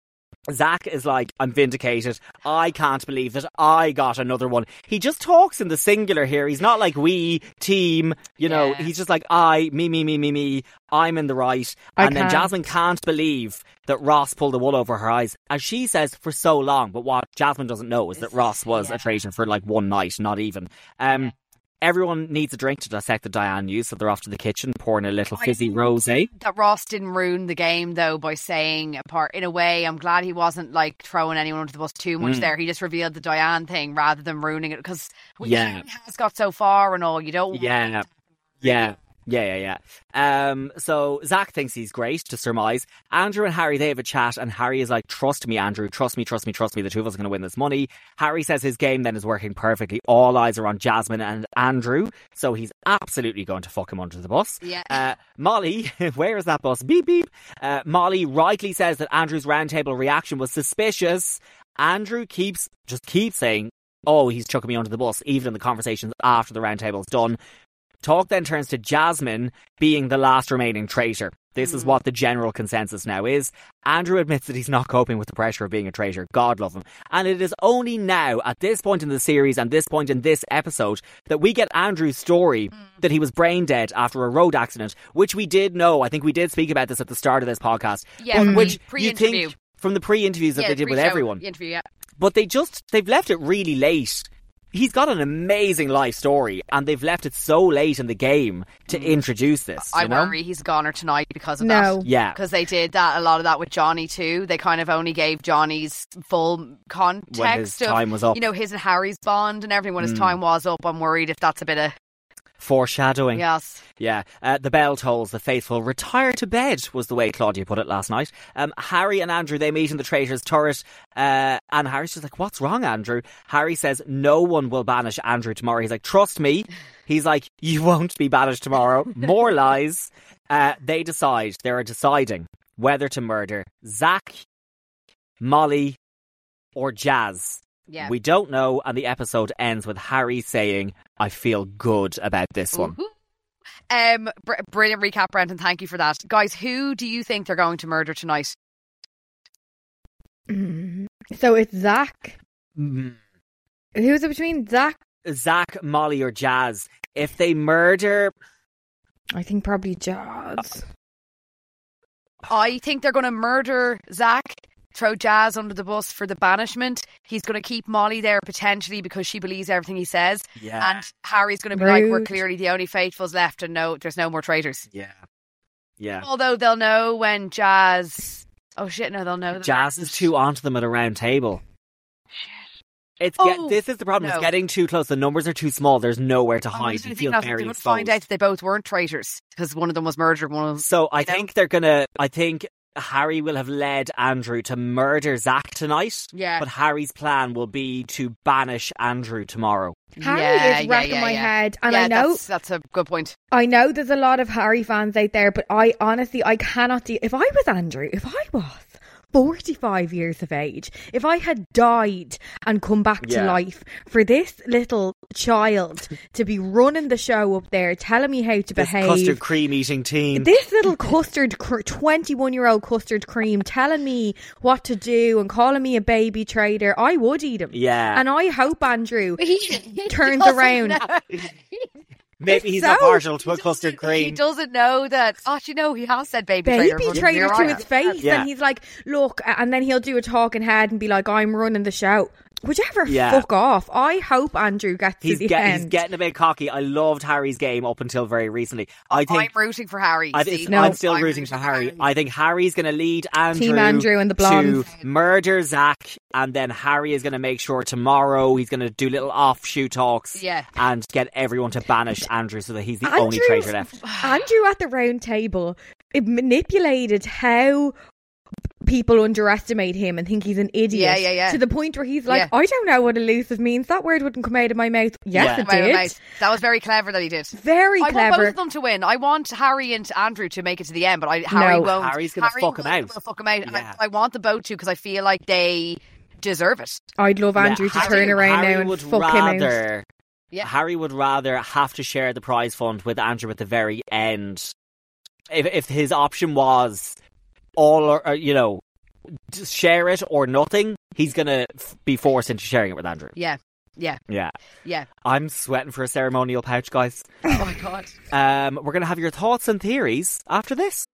Speaker 6: Zach is like, I'm vindicated. I can't believe that I got another one. He just talks in the singular here. He's not like we, team, you know,
Speaker 7: yeah.
Speaker 6: He's just like I, me, me, me, me, me. I'm in the right.
Speaker 5: I
Speaker 6: and
Speaker 5: can't.
Speaker 6: then Jasmine can't believe that Ross pulled the wool over her eyes, as she says, for so long. But what Jasmine doesn't know is that Ross was
Speaker 7: yeah.
Speaker 6: a traitor for like one night, not even. Um, yeah. Everyone needs a drink to dissect the Diane news, so they're off to the kitchen pouring a little fizzy rosé.
Speaker 7: That Ross didn't ruin the game though by saying, apart in a way, I'm glad he wasn't like throwing anyone under the bus too much mm. there. He just revealed the Diane thing rather than ruining it because
Speaker 6: yeah.
Speaker 7: he has got so far and all. You don't.
Speaker 6: Yeah,
Speaker 7: want
Speaker 6: yeah. Yeah, yeah, yeah. Um, so Zach thinks he's great, to surmise. Andrew and Harry, they have a chat, and Harry is like, trust me, Andrew, trust me, trust me, trust me. The two of us are going to win this money. Harry says his game then is working perfectly. All eyes are on Jasmine and Andrew, so he's absolutely going to fuck him under the bus.
Speaker 7: Yeah.
Speaker 6: Uh, Molly, where is that bus? Beep, beep. Uh, Molly rightly says that Andrew's roundtable reaction was suspicious. Andrew keeps, just keeps saying, oh, he's chucking me under the bus, even in the conversations after the roundtable's done. Talk then turns to Jasmine being the last remaining traitor. This mm. is what the general consensus now is. Andrew admits that he's not coping with the pressure of being a traitor. God love him. And it is only now, at this point in the series and this point in this episode, that we get Andrew's story mm. that he was brain dead after a road accident, which we did know. I think we did speak about this at the start of this podcast.
Speaker 7: Yeah, from
Speaker 6: which
Speaker 7: the pre-interview.
Speaker 6: You think from the pre-interviews that
Speaker 7: yeah,
Speaker 6: they did with everyone.
Speaker 7: Interview, yeah.
Speaker 6: But they just, they've left it really late. He's got an amazing life story, and they've left it so late in the game to introduce this.
Speaker 7: I
Speaker 6: you know?
Speaker 7: worry he's a goner tonight because of
Speaker 5: no.
Speaker 7: that.
Speaker 6: Yeah.
Speaker 7: Because they did that, a lot of that with Johnny too. They kind of only gave Johnny's full context
Speaker 6: when his
Speaker 7: of,
Speaker 6: time was up.
Speaker 7: You know, his and Harry's bond and everything. When his
Speaker 6: mm.
Speaker 7: time was up, I'm worried if that's a bit of
Speaker 6: Foreshadowing.
Speaker 7: Yes.
Speaker 6: Yeah. Uh, the bell tolls, the faithful retire to bed, was the way Claudia put it last night. Um, Harry and Andrew, they meet in the traitor's turret. Uh, and Harry's just like, what's wrong, Andrew? Harry says no one will banish Andrew tomorrow. He's like, trust me. He's like, you won't be banished tomorrow. More lies. Uh, they decide, they are deciding whether to murder Zach, Molly, or Jazz.
Speaker 7: Yeah.
Speaker 6: We don't know, and the episode ends with Harry saying, I feel good about this one.
Speaker 7: Um, br- brilliant recap, Brendan. Thank you for that. Guys, who do you think they're going to murder tonight?
Speaker 5: Mm. So it's Zach.
Speaker 6: Mm.
Speaker 5: Who's it between? Zach?
Speaker 6: Zach, Molly, or Jazz. If they murder...
Speaker 5: I think probably Jazz.
Speaker 7: I think they're going to murder Zach, throw Jazz under the bus for the banishment. He's going to keep Molly there potentially because she believes everything he says.
Speaker 6: Yeah.
Speaker 7: And Harry's going to be
Speaker 5: Rude.
Speaker 7: like, we're clearly the only faithfuls left and no, there's no more traitors.
Speaker 6: Yeah. Yeah.
Speaker 7: Although they'll know when Jazz... Oh shit, no, they'll know. that
Speaker 6: Jazz
Speaker 7: they're-
Speaker 6: is too onto them at a round table. It's
Speaker 7: Oh,
Speaker 6: get, this is the problem.
Speaker 7: no.
Speaker 6: It's getting too close. The numbers are too small. There's nowhere to
Speaker 7: I
Speaker 6: hide.
Speaker 7: was gonna
Speaker 6: You
Speaker 7: think
Speaker 6: feel
Speaker 7: now,
Speaker 6: very
Speaker 7: they're going to
Speaker 6: exposed.
Speaker 7: find out that they both weren't traitors because one of them was murdered. One of them,
Speaker 6: So I
Speaker 7: you know?
Speaker 6: think they're gonna. I think Harry will have led Andrew to murder Zach tonight.
Speaker 7: Yeah.
Speaker 6: But Harry's plan will be to banish Andrew tomorrow.
Speaker 5: Harry
Speaker 7: Yeah,
Speaker 5: is
Speaker 7: yeah,
Speaker 5: wrecking
Speaker 7: yeah,
Speaker 5: my
Speaker 7: yeah.
Speaker 5: head, and
Speaker 7: yeah,
Speaker 5: I know
Speaker 7: that's, that's a good point.
Speaker 5: I know there's a lot of Harry fans out there, but I honestly, I cannot deal. If I was Andrew, if I was forty-five years of age, if I had died and come back to
Speaker 6: Yeah.
Speaker 5: life, for this little child to be running the show up there, telling me how to
Speaker 6: This
Speaker 5: behave.
Speaker 6: custard cream eating teen.
Speaker 5: This little custard, twenty-one-year-old custard cream telling me what to do and calling me a baby trader, I would eat him.
Speaker 6: Yeah.
Speaker 5: And I hope Andrew
Speaker 7: He
Speaker 5: turns
Speaker 7: doesn't
Speaker 5: around.
Speaker 7: know.
Speaker 6: Maybe he's
Speaker 5: so-
Speaker 6: not partial to a
Speaker 7: He
Speaker 6: custard
Speaker 7: doesn't- He
Speaker 6: cream.
Speaker 7: doesn't know that. Oh, you know, he has said baby,
Speaker 5: Baby
Speaker 7: trader.
Speaker 5: trader
Speaker 7: You're
Speaker 5: to
Speaker 7: right.
Speaker 5: his face,
Speaker 6: Yeah.
Speaker 5: and he's like, look, and then he'll do a talking head and be like, I'm running the show. Whichever,
Speaker 6: Yeah.
Speaker 5: fuck off. I hope Andrew gets
Speaker 6: He's,
Speaker 5: to the
Speaker 6: get,
Speaker 5: end.
Speaker 6: he's getting a bit cocky. I loved Harry's game up until very recently. I think
Speaker 7: I'm rooting for Harry.
Speaker 6: I
Speaker 7: see?
Speaker 6: think
Speaker 5: No.
Speaker 6: I'm still
Speaker 7: I'm
Speaker 6: rooting for Harry. I think Harry's going to lead Andrew,
Speaker 5: Team Andrew and the
Speaker 6: to
Speaker 5: blondes.
Speaker 6: murder Zach, and then Harry is going to make sure tomorrow he's going to do little offshoot talks
Speaker 7: Yeah.
Speaker 6: and get everyone to banish Andrew so that he's the
Speaker 5: Andrew-
Speaker 6: only traitor left.
Speaker 5: Andrew at the round table, it manipulated how people underestimate him and think he's an idiot.
Speaker 7: Yeah, yeah, yeah.
Speaker 5: To the point where he's like,
Speaker 7: Yeah.
Speaker 5: I don't know what elusive means. That word wouldn't come out of my mouth. Yes,
Speaker 6: Yeah.
Speaker 5: it
Speaker 7: Right,
Speaker 5: did.
Speaker 7: right. That was very clever that he did.
Speaker 5: Very
Speaker 7: I want both
Speaker 5: clever.
Speaker 7: of them to win. I want Harry and Andrew to make it to the end, but I, Harry
Speaker 5: No.
Speaker 7: won't.
Speaker 6: Harry's gonna
Speaker 7: Harry
Speaker 6: fuck him
Speaker 7: will-
Speaker 6: out.
Speaker 7: will fuck him out. And
Speaker 6: Yeah.
Speaker 7: I, I want the both to because I feel like they deserve it.
Speaker 5: I'd love Andrew
Speaker 6: Yeah,
Speaker 5: to turn around
Speaker 6: Harry
Speaker 5: now and
Speaker 6: would
Speaker 5: fuck him out.
Speaker 6: rather,
Speaker 7: Yeah.
Speaker 6: Harry would rather have to share the prize fund with Andrew at the very end. If if his option was all or, or you know, just share it or nothing, he's gonna f- be forced into sharing it with Andrew.
Speaker 7: Yeah. Yeah.
Speaker 6: Yeah,
Speaker 7: Yeah.
Speaker 6: I'm sweating for a ceremonial pouch, guys.
Speaker 7: Oh my God.
Speaker 6: Um, we're gonna have your thoughts and theories after this.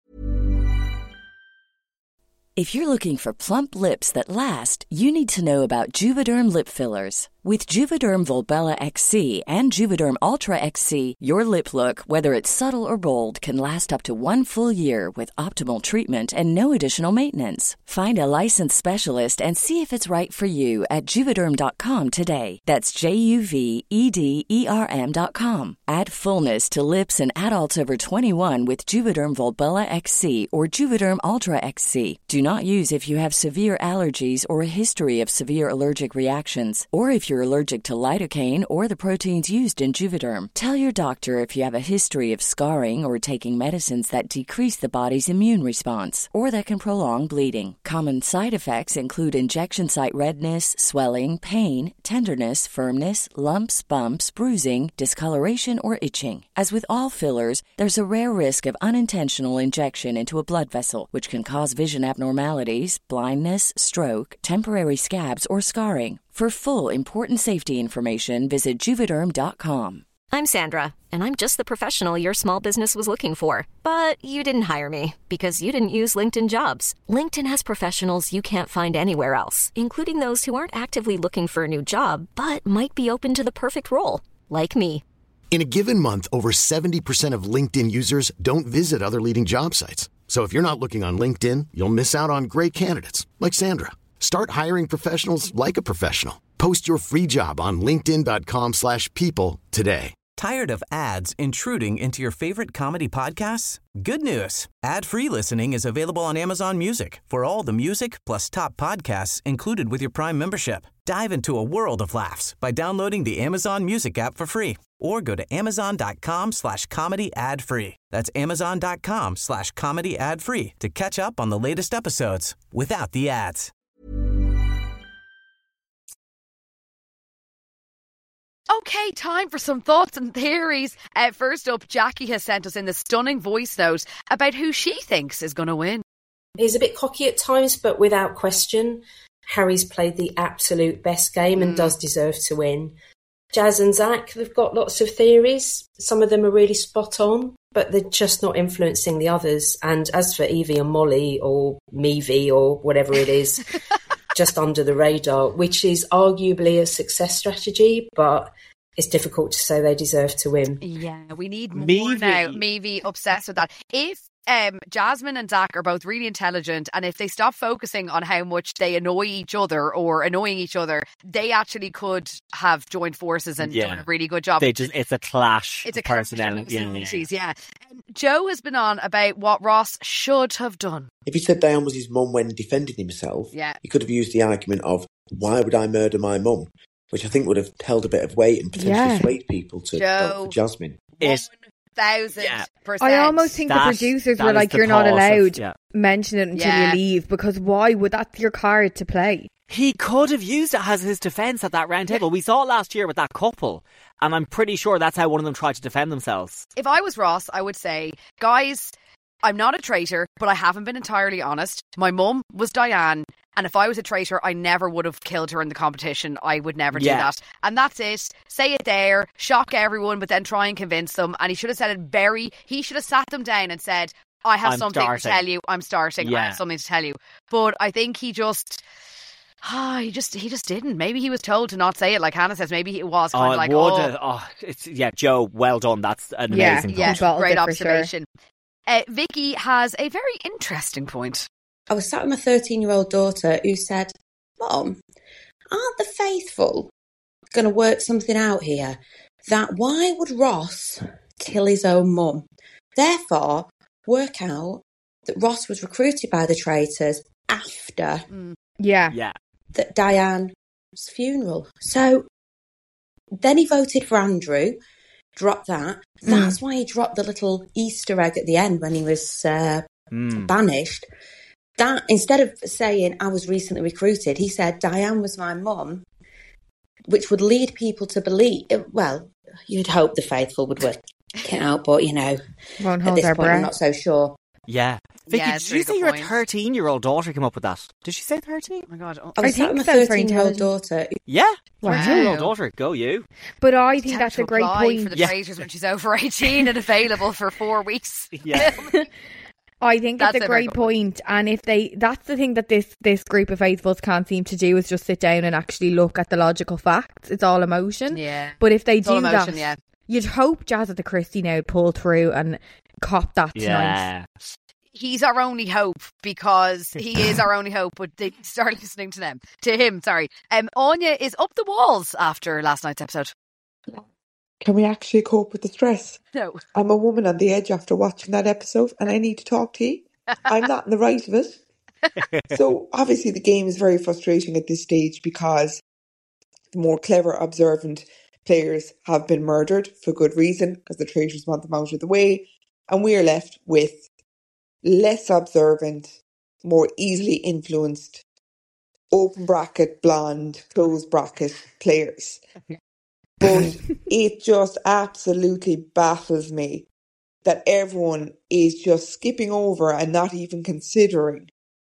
Speaker 8: If you're looking for plump lips that last, you need to know about Juvederm lip fillers. With Juvederm Volbella X C and Juvederm Ultra X C, your lip look, whether it's subtle or bold, can last up to one full year with optimal treatment and no additional maintenance. Find a licensed specialist and see if it's right for you at Juvederm dot com today. That's J U V E D E R M dot com. Add fullness to lips in adults over twenty-one with Juvederm Volbella X C or Juvederm Ultra X C. Do not use if you have severe allergies or a history of severe allergic reactions, or if you're allergic to lidocaine or the proteins used in Juvederm. Tell your doctor if you have a history of scarring or taking medicines that decrease the body's immune response or that can prolong bleeding. Common side effects include injection site redness, swelling, pain, tenderness, firmness, lumps, bumps, bruising, discoloration, or itching. As with all fillers, there's a rare risk of unintentional injection into a blood vessel, which can cause vision abnormalities, blindness, stroke, temporary scabs, or scarring. For full, important safety information, visit Juvederm dot com.
Speaker 9: I'm Sandra, and I'm just the professional your small business was looking for. But you didn't hire me because you didn't use LinkedIn Jobs. LinkedIn has professionals you can't find anywhere else, including those who aren't actively looking for a new job, but might be open to the perfect role, like me.
Speaker 4: In a given month, over seventy percent of LinkedIn users don't visit other leading job sites. So if you're not looking on LinkedIn, you'll miss out on great candidates like Sandra. Start hiring professionals like a professional. Post your free job on linkedin dot com slash people today.
Speaker 10: Tired of ads intruding into your favorite comedy podcasts? Good news. Ad-free listening is available on Amazon Music for all the music plus top podcasts included with your Prime membership. Dive into a world of laughs by downloading the Amazon Music app for free or go to amazon.com slash comedy ad free. That's amazon.com slash comedy ad free to catch up on the latest episodes without the ads.
Speaker 7: Okay, time for some thoughts and theories. Uh, first up, Jackie has sent us in the stunning voice note about who she thinks is going to win.
Speaker 11: He's a bit cocky at times, but without question, Harry's played the absolute best game and mm. does deserve to win. Jazz and Zach, they've got lots of theories. Some of them are really spot on, but they're just not influencing the others. And as for Evie and Molly, or Meavy, or whatever it is, just under the radar, which is arguably a success strategy, but it's difficult to say they deserve to win.
Speaker 7: Yeah, we need more
Speaker 6: Meavy.
Speaker 7: now. Meavy obsessed with that. If um, Jasmine and Zach are both really intelligent, and if they stop focusing on how much they annoy each other or annoying each other, they actually could have joined forces and
Speaker 6: yeah.
Speaker 7: done a really good job.
Speaker 6: They just It's a clash
Speaker 7: It's a
Speaker 6: of personality.
Speaker 7: personalities, yeah. yeah. Um, Joe has been on about what Ross should have done.
Speaker 12: If he said Diane was his mum when defending himself,
Speaker 7: yeah.
Speaker 12: he could have used the argument of, why would I murder my mum? Which I think would have held a bit of weight and potentially
Speaker 5: yeah.
Speaker 12: swayed people to
Speaker 7: Joe,
Speaker 12: vote for Jasmine.
Speaker 7: It, thousand yeah. percent.
Speaker 5: I almost think
Speaker 6: that,
Speaker 5: the producers were like, you're not allowed to yeah. mention it until
Speaker 7: yeah.
Speaker 5: you leave, because why would that's your card to play?
Speaker 6: He could have used it as his defence at that round table. We saw it last year with that couple, and I'm pretty sure that's how one of them tried to defend themselves.
Speaker 7: If I was Ross, I would say, guys, I'm not a traitor, but I haven't been entirely honest. My mum was Diane, and if I was a traitor, I never would have killed her in the competition. I would never
Speaker 6: yeah.
Speaker 7: do that. And that's it. Say it there, shock everyone, but then try and convince them. And he should have said it very... He should have sat them down and said, I have
Speaker 6: I'm
Speaker 7: something
Speaker 6: starting.
Speaker 7: to tell you. I'm starting.
Speaker 6: Yeah.
Speaker 7: I have something to tell you. But I think he just... Ah, he just he just didn't. Maybe he was told to not say it, like Hannah says. Maybe it was kind
Speaker 6: oh,
Speaker 7: of like,
Speaker 6: would,
Speaker 7: oh,
Speaker 6: uh, oh, it's yeah, Joe, well done. That's an
Speaker 7: yeah,
Speaker 6: amazing
Speaker 7: yeah,
Speaker 6: thought.
Speaker 7: great observation. Sure. Uh, Vicky has a very interesting point.
Speaker 13: I was sat with my thirteen-year-old daughter who said, "Mom, aren't the faithful going to work something out here? That why would Ross kill his own mum? Therefore, work out that Ross was recruited by the traitors after."
Speaker 7: Mm.
Speaker 5: Yeah,
Speaker 6: yeah.
Speaker 13: That Diane's funeral. So then he voted for Andrew, dropped that. That's mm. why he dropped the little Easter egg at the end when he was uh, mm. banished. That instead of saying I was recently recruited, he said Diane was my mum, which would lead people to believe. Well, you'd hope the faithful would work it out, but you know,
Speaker 5: Won't
Speaker 13: at
Speaker 5: hold
Speaker 13: this
Speaker 5: their
Speaker 13: point,
Speaker 5: breath.
Speaker 13: I'm not so sure.
Speaker 6: Yeah. Vicky,
Speaker 7: yeah,
Speaker 6: did you say your thirteen-year-old daughter came up with that? Did she say thirteen?
Speaker 7: Oh my God. Oh,
Speaker 13: I was sat with my thirteen-year-old daughter.
Speaker 6: Yeah.
Speaker 5: Wow.
Speaker 6: thirteen-year-old daughter, go you.
Speaker 5: But I think that's a great point.
Speaker 7: For the
Speaker 6: yeah.
Speaker 7: traitors when she's over eighteen and available for four weeks.
Speaker 6: Yeah.
Speaker 5: I think
Speaker 7: that's
Speaker 5: it's a, a great point. And if they, that's the thing that this, this group of faithfuls can't seem to do, is just sit down and actually look at the logical facts. It's all emotion.
Speaker 7: Yeah.
Speaker 5: But if they
Speaker 7: it's
Speaker 5: do
Speaker 7: emotion,
Speaker 5: that,
Speaker 7: yeah.
Speaker 5: you'd hope Jazz at the Christie now would pull through and cop that tonight.
Speaker 6: Yeah.
Speaker 7: He's our only hope, because he is our only hope, but they start listening to them. To him, sorry. Um, Anya is up the walls after last night's episode.
Speaker 14: Can we actually cope with the stress?
Speaker 7: No.
Speaker 14: I'm a woman on the edge after watching that episode, and I need to talk to you. I'm not in the right of it. So obviously the game is very frustrating at this stage, because the more clever, observant players have been murdered for good reason, because the traitors want them out of the way, and we're left with less observant, more easily influenced, open bracket, blonde, closed bracket players. But it just absolutely baffles me that everyone is just skipping over and not even considering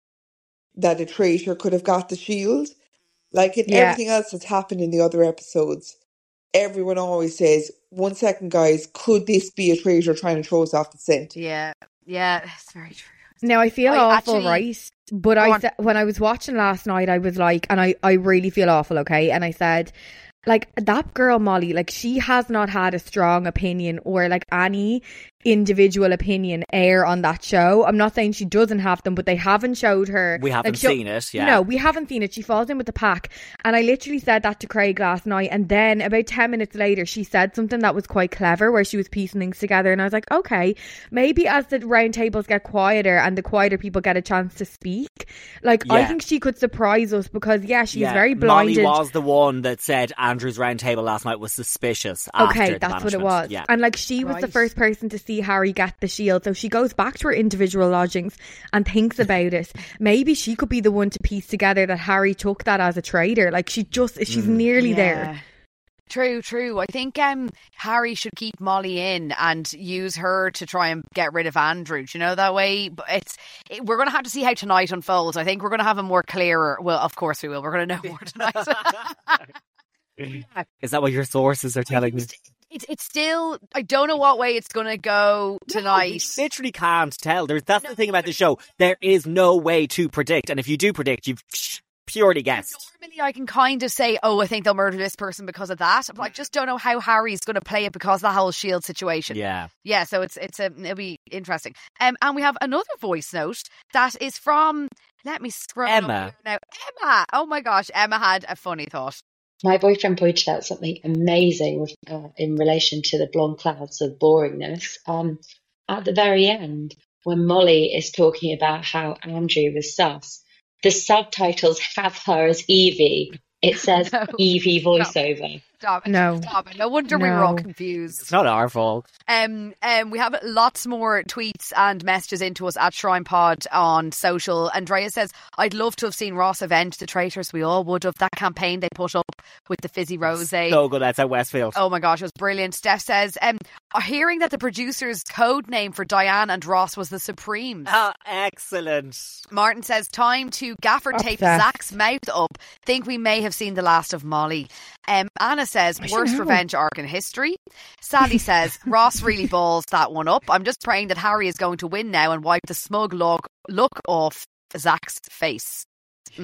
Speaker 14: that a traitor could have got the shield. Like in
Speaker 5: Yeah.
Speaker 14: everything else that's happened in the other episodes, everyone always says, one second guys, could this be a traitor trying to throw us off the scent?
Speaker 7: Yeah, yeah, it's very true.
Speaker 5: Now, I feel
Speaker 7: I
Speaker 5: awful,
Speaker 7: actually-
Speaker 5: right? But
Speaker 7: Go
Speaker 5: I
Speaker 7: on.
Speaker 5: sa- when I was watching last night, I was like, and I, I really feel awful, okay? And I said, like, that girl, Molly, like, she has not had a strong opinion, or like Annie individual opinion air on that show. I'm not saying she doesn't have them, but they haven't showed her.
Speaker 6: We haven't
Speaker 5: like, she,
Speaker 6: seen it, yeah.
Speaker 5: No, we haven't seen it. She falls in with the pack. And I literally said that to Craig last night, and then about ten minutes later she said something that was quite clever where she was piecing things together, and I was like, okay, maybe as the round tables get quieter and the quieter people get a chance to speak, like
Speaker 6: yeah.
Speaker 5: I think she could surprise us, because yeah, she's
Speaker 6: yeah.
Speaker 5: very blinded.
Speaker 6: Molly was the one that said Andrew's round table last night was suspicious.
Speaker 5: Okay,
Speaker 6: after
Speaker 5: that's what it
Speaker 6: banishment.
Speaker 5: was.
Speaker 6: Yeah.
Speaker 5: And like she was
Speaker 7: Right.
Speaker 5: the first person to see Harry get the shield, so she goes back to her individual lodgings and thinks about it. Maybe she could be the one to piece together that Harry took that as a traitor. Like she just, she's
Speaker 6: Mm.
Speaker 5: nearly
Speaker 7: Yeah.
Speaker 5: there.
Speaker 7: True, true. I think um, Harry should keep Molly in and use her to try and get rid of Andrew. Do you know that way? But it's it, we're going to have to see how tonight unfolds. I think we're going to have a more clearer. Well, of course we will. We're going to know more tonight.
Speaker 6: Is that what your sources are telling me?
Speaker 7: It's it's still. I don't know what way it's going to go tonight.
Speaker 6: No, you literally can't tell. There's that's no. the thing about the show. There is no way to predict, and if you do predict, you've purely guessed.
Speaker 7: Normally, I can kind of say, "Oh, I think they'll murder this person because of that," but I just don't know how Harry's going to play it because of the whole shield situation.
Speaker 6: Yeah,
Speaker 7: yeah. So it's it's a it'll be interesting. Um, and we have another voice note that is from. Let me scroll
Speaker 6: Emma.
Speaker 7: Up here now. Emma. Oh my gosh, Emma had a funny thought.
Speaker 15: My boyfriend pointed out something amazing with, uh, in relation to the blonde clouds of boringness. Um, at the very end, when Molly is talking about how Andrew was sus, the subtitles have her as Evie. It says no. Evie voiceover.
Speaker 7: No. Stop it.
Speaker 5: No.
Speaker 7: Stop it. No wonder
Speaker 5: no.
Speaker 7: we were all confused.
Speaker 6: It's not our fault.
Speaker 7: Um, um, we have lots more tweets and messages into us at Shrine Pod on social. Andrea says, I'd love to have seen Ross avenge the traitors. We all would have. That campaign they put up with the fizzy rosé.
Speaker 6: So good. That's at Westfield.
Speaker 7: Oh my gosh, it was brilliant. Steph says, um, hearing that the producer's code name for Diane and Ross was the Supremes.
Speaker 6: Ah, excellent.
Speaker 7: Martin says, time to gaffer tape Zach's mouth up. Think we may have seen the last of Molly. Um, Anna says, worst revenge arc in history. Sally says, Ross really balls that one up. I'm just praying that Harry is going to win now and wipe the smug look, look off Zach's face. Mm.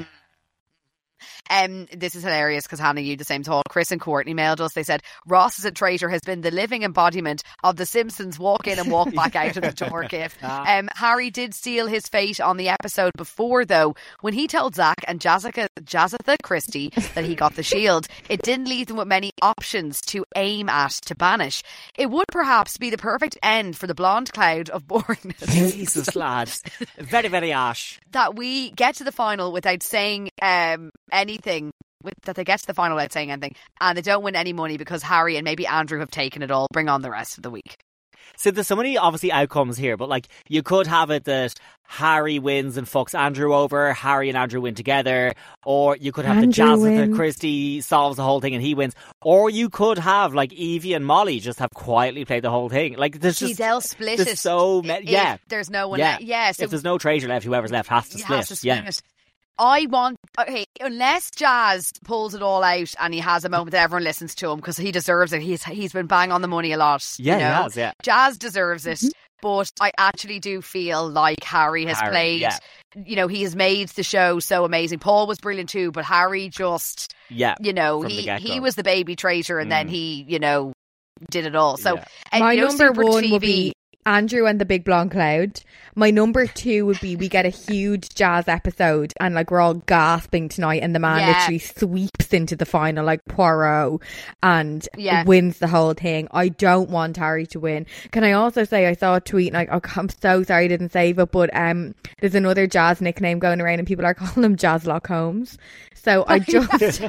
Speaker 7: Um, this is hilarious because Hannah, you the same thought. Chris and Courtney mailed us. They said Ross as a traitor has been the living embodiment of the Simpsons walk in and walk back out of the door gif. Um, Harry did steal his fate on the episode before, though, when he told Zach and Jazika, Jazitha Christie that he got the shield. It didn't leave them with many options to aim at to banish. It would perhaps be the perfect end for the blonde cloud of boringness.
Speaker 6: Jesus, lads, very very harsh.
Speaker 7: That we get to the final without saying um anything, with, that they get to the final without saying anything, and they don't win any money because Harry and maybe Andrew have taken it all. Bring on the rest of the week.
Speaker 6: So there's so many obviously outcomes here, but like you could have it that Harry wins and fucks Andrew over, Harry and Andrew win together, or you could have
Speaker 5: Andrew
Speaker 6: the Jazz
Speaker 5: win.
Speaker 6: that Christie solves the whole thing and he wins, or you could have like Evie and Molly just have quietly played the whole thing. Like there's just
Speaker 7: they'll split
Speaker 6: there's
Speaker 7: it.
Speaker 6: so many. Yeah,
Speaker 7: there's no one.
Speaker 6: Yeah,
Speaker 7: Le- yeah. So
Speaker 6: if there's no traitor left, whoever's left has to split.
Speaker 7: has to split
Speaker 6: yeah.
Speaker 7: it. I want, okay, unless Jazz pulls it all out and he has a moment that everyone listens to him because he deserves it. He's he's been bang on the money a lot.
Speaker 6: Yeah,
Speaker 7: you know?
Speaker 6: he has, yeah.
Speaker 7: Jazz deserves it, mm-hmm. but I actually do feel like Harry has
Speaker 6: Harry,
Speaker 7: played,
Speaker 6: yeah.
Speaker 7: you know, he has made the show so amazing. Paul was brilliant too, but Harry just,
Speaker 6: yeah,
Speaker 7: you know, he, he was the baby traitor and mm. then he, you know, did it all. So,
Speaker 6: yeah.
Speaker 7: and,
Speaker 5: my
Speaker 7: you know,
Speaker 5: number
Speaker 7: Super
Speaker 5: one
Speaker 7: T V,
Speaker 5: would be Andrew and the Big Blonde Cloud. My number two would be we get a huge Jazz episode and like we're all gasping tonight and the man
Speaker 7: yeah.
Speaker 5: literally sweeps into the final like Poirot and
Speaker 7: yeah.
Speaker 5: wins the whole thing. I don't want Harry to win. Can I also say I saw a tweet and I, oh, I'm so sorry I didn't save it, but um, there's another Jazz nickname going around and people are calling him Jazzlock Holmes. So I just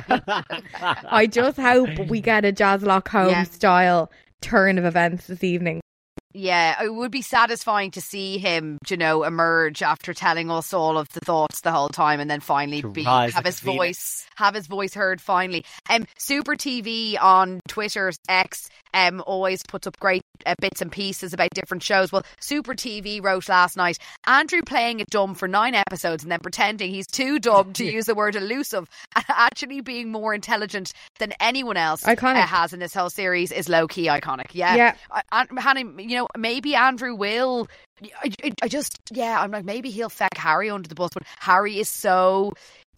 Speaker 5: I just hope we get a Jazzlock Holmes
Speaker 7: yeah.
Speaker 5: style turn of events this evening.
Speaker 7: Yeah, it would be satisfying to see him, you know, emerge after telling us all of the thoughts the whole time and then finally be, have his voice have his voice heard finally. Um, Super T V on Twitter, X, um, always puts up great uh, bits and pieces about different shows. Well, Super T V wrote last night, Andrew playing it dumb for nine episodes and then pretending he's too dumb to use the word elusive and actually being more intelligent than anyone else uh, has in this whole series is low-key iconic. Yeah.
Speaker 5: Yeah.
Speaker 7: I, I, Hannah, you know, maybe Andrew will... I, I just, yeah, I'm like, maybe he'll feck Harry under the bus, but Harry is so...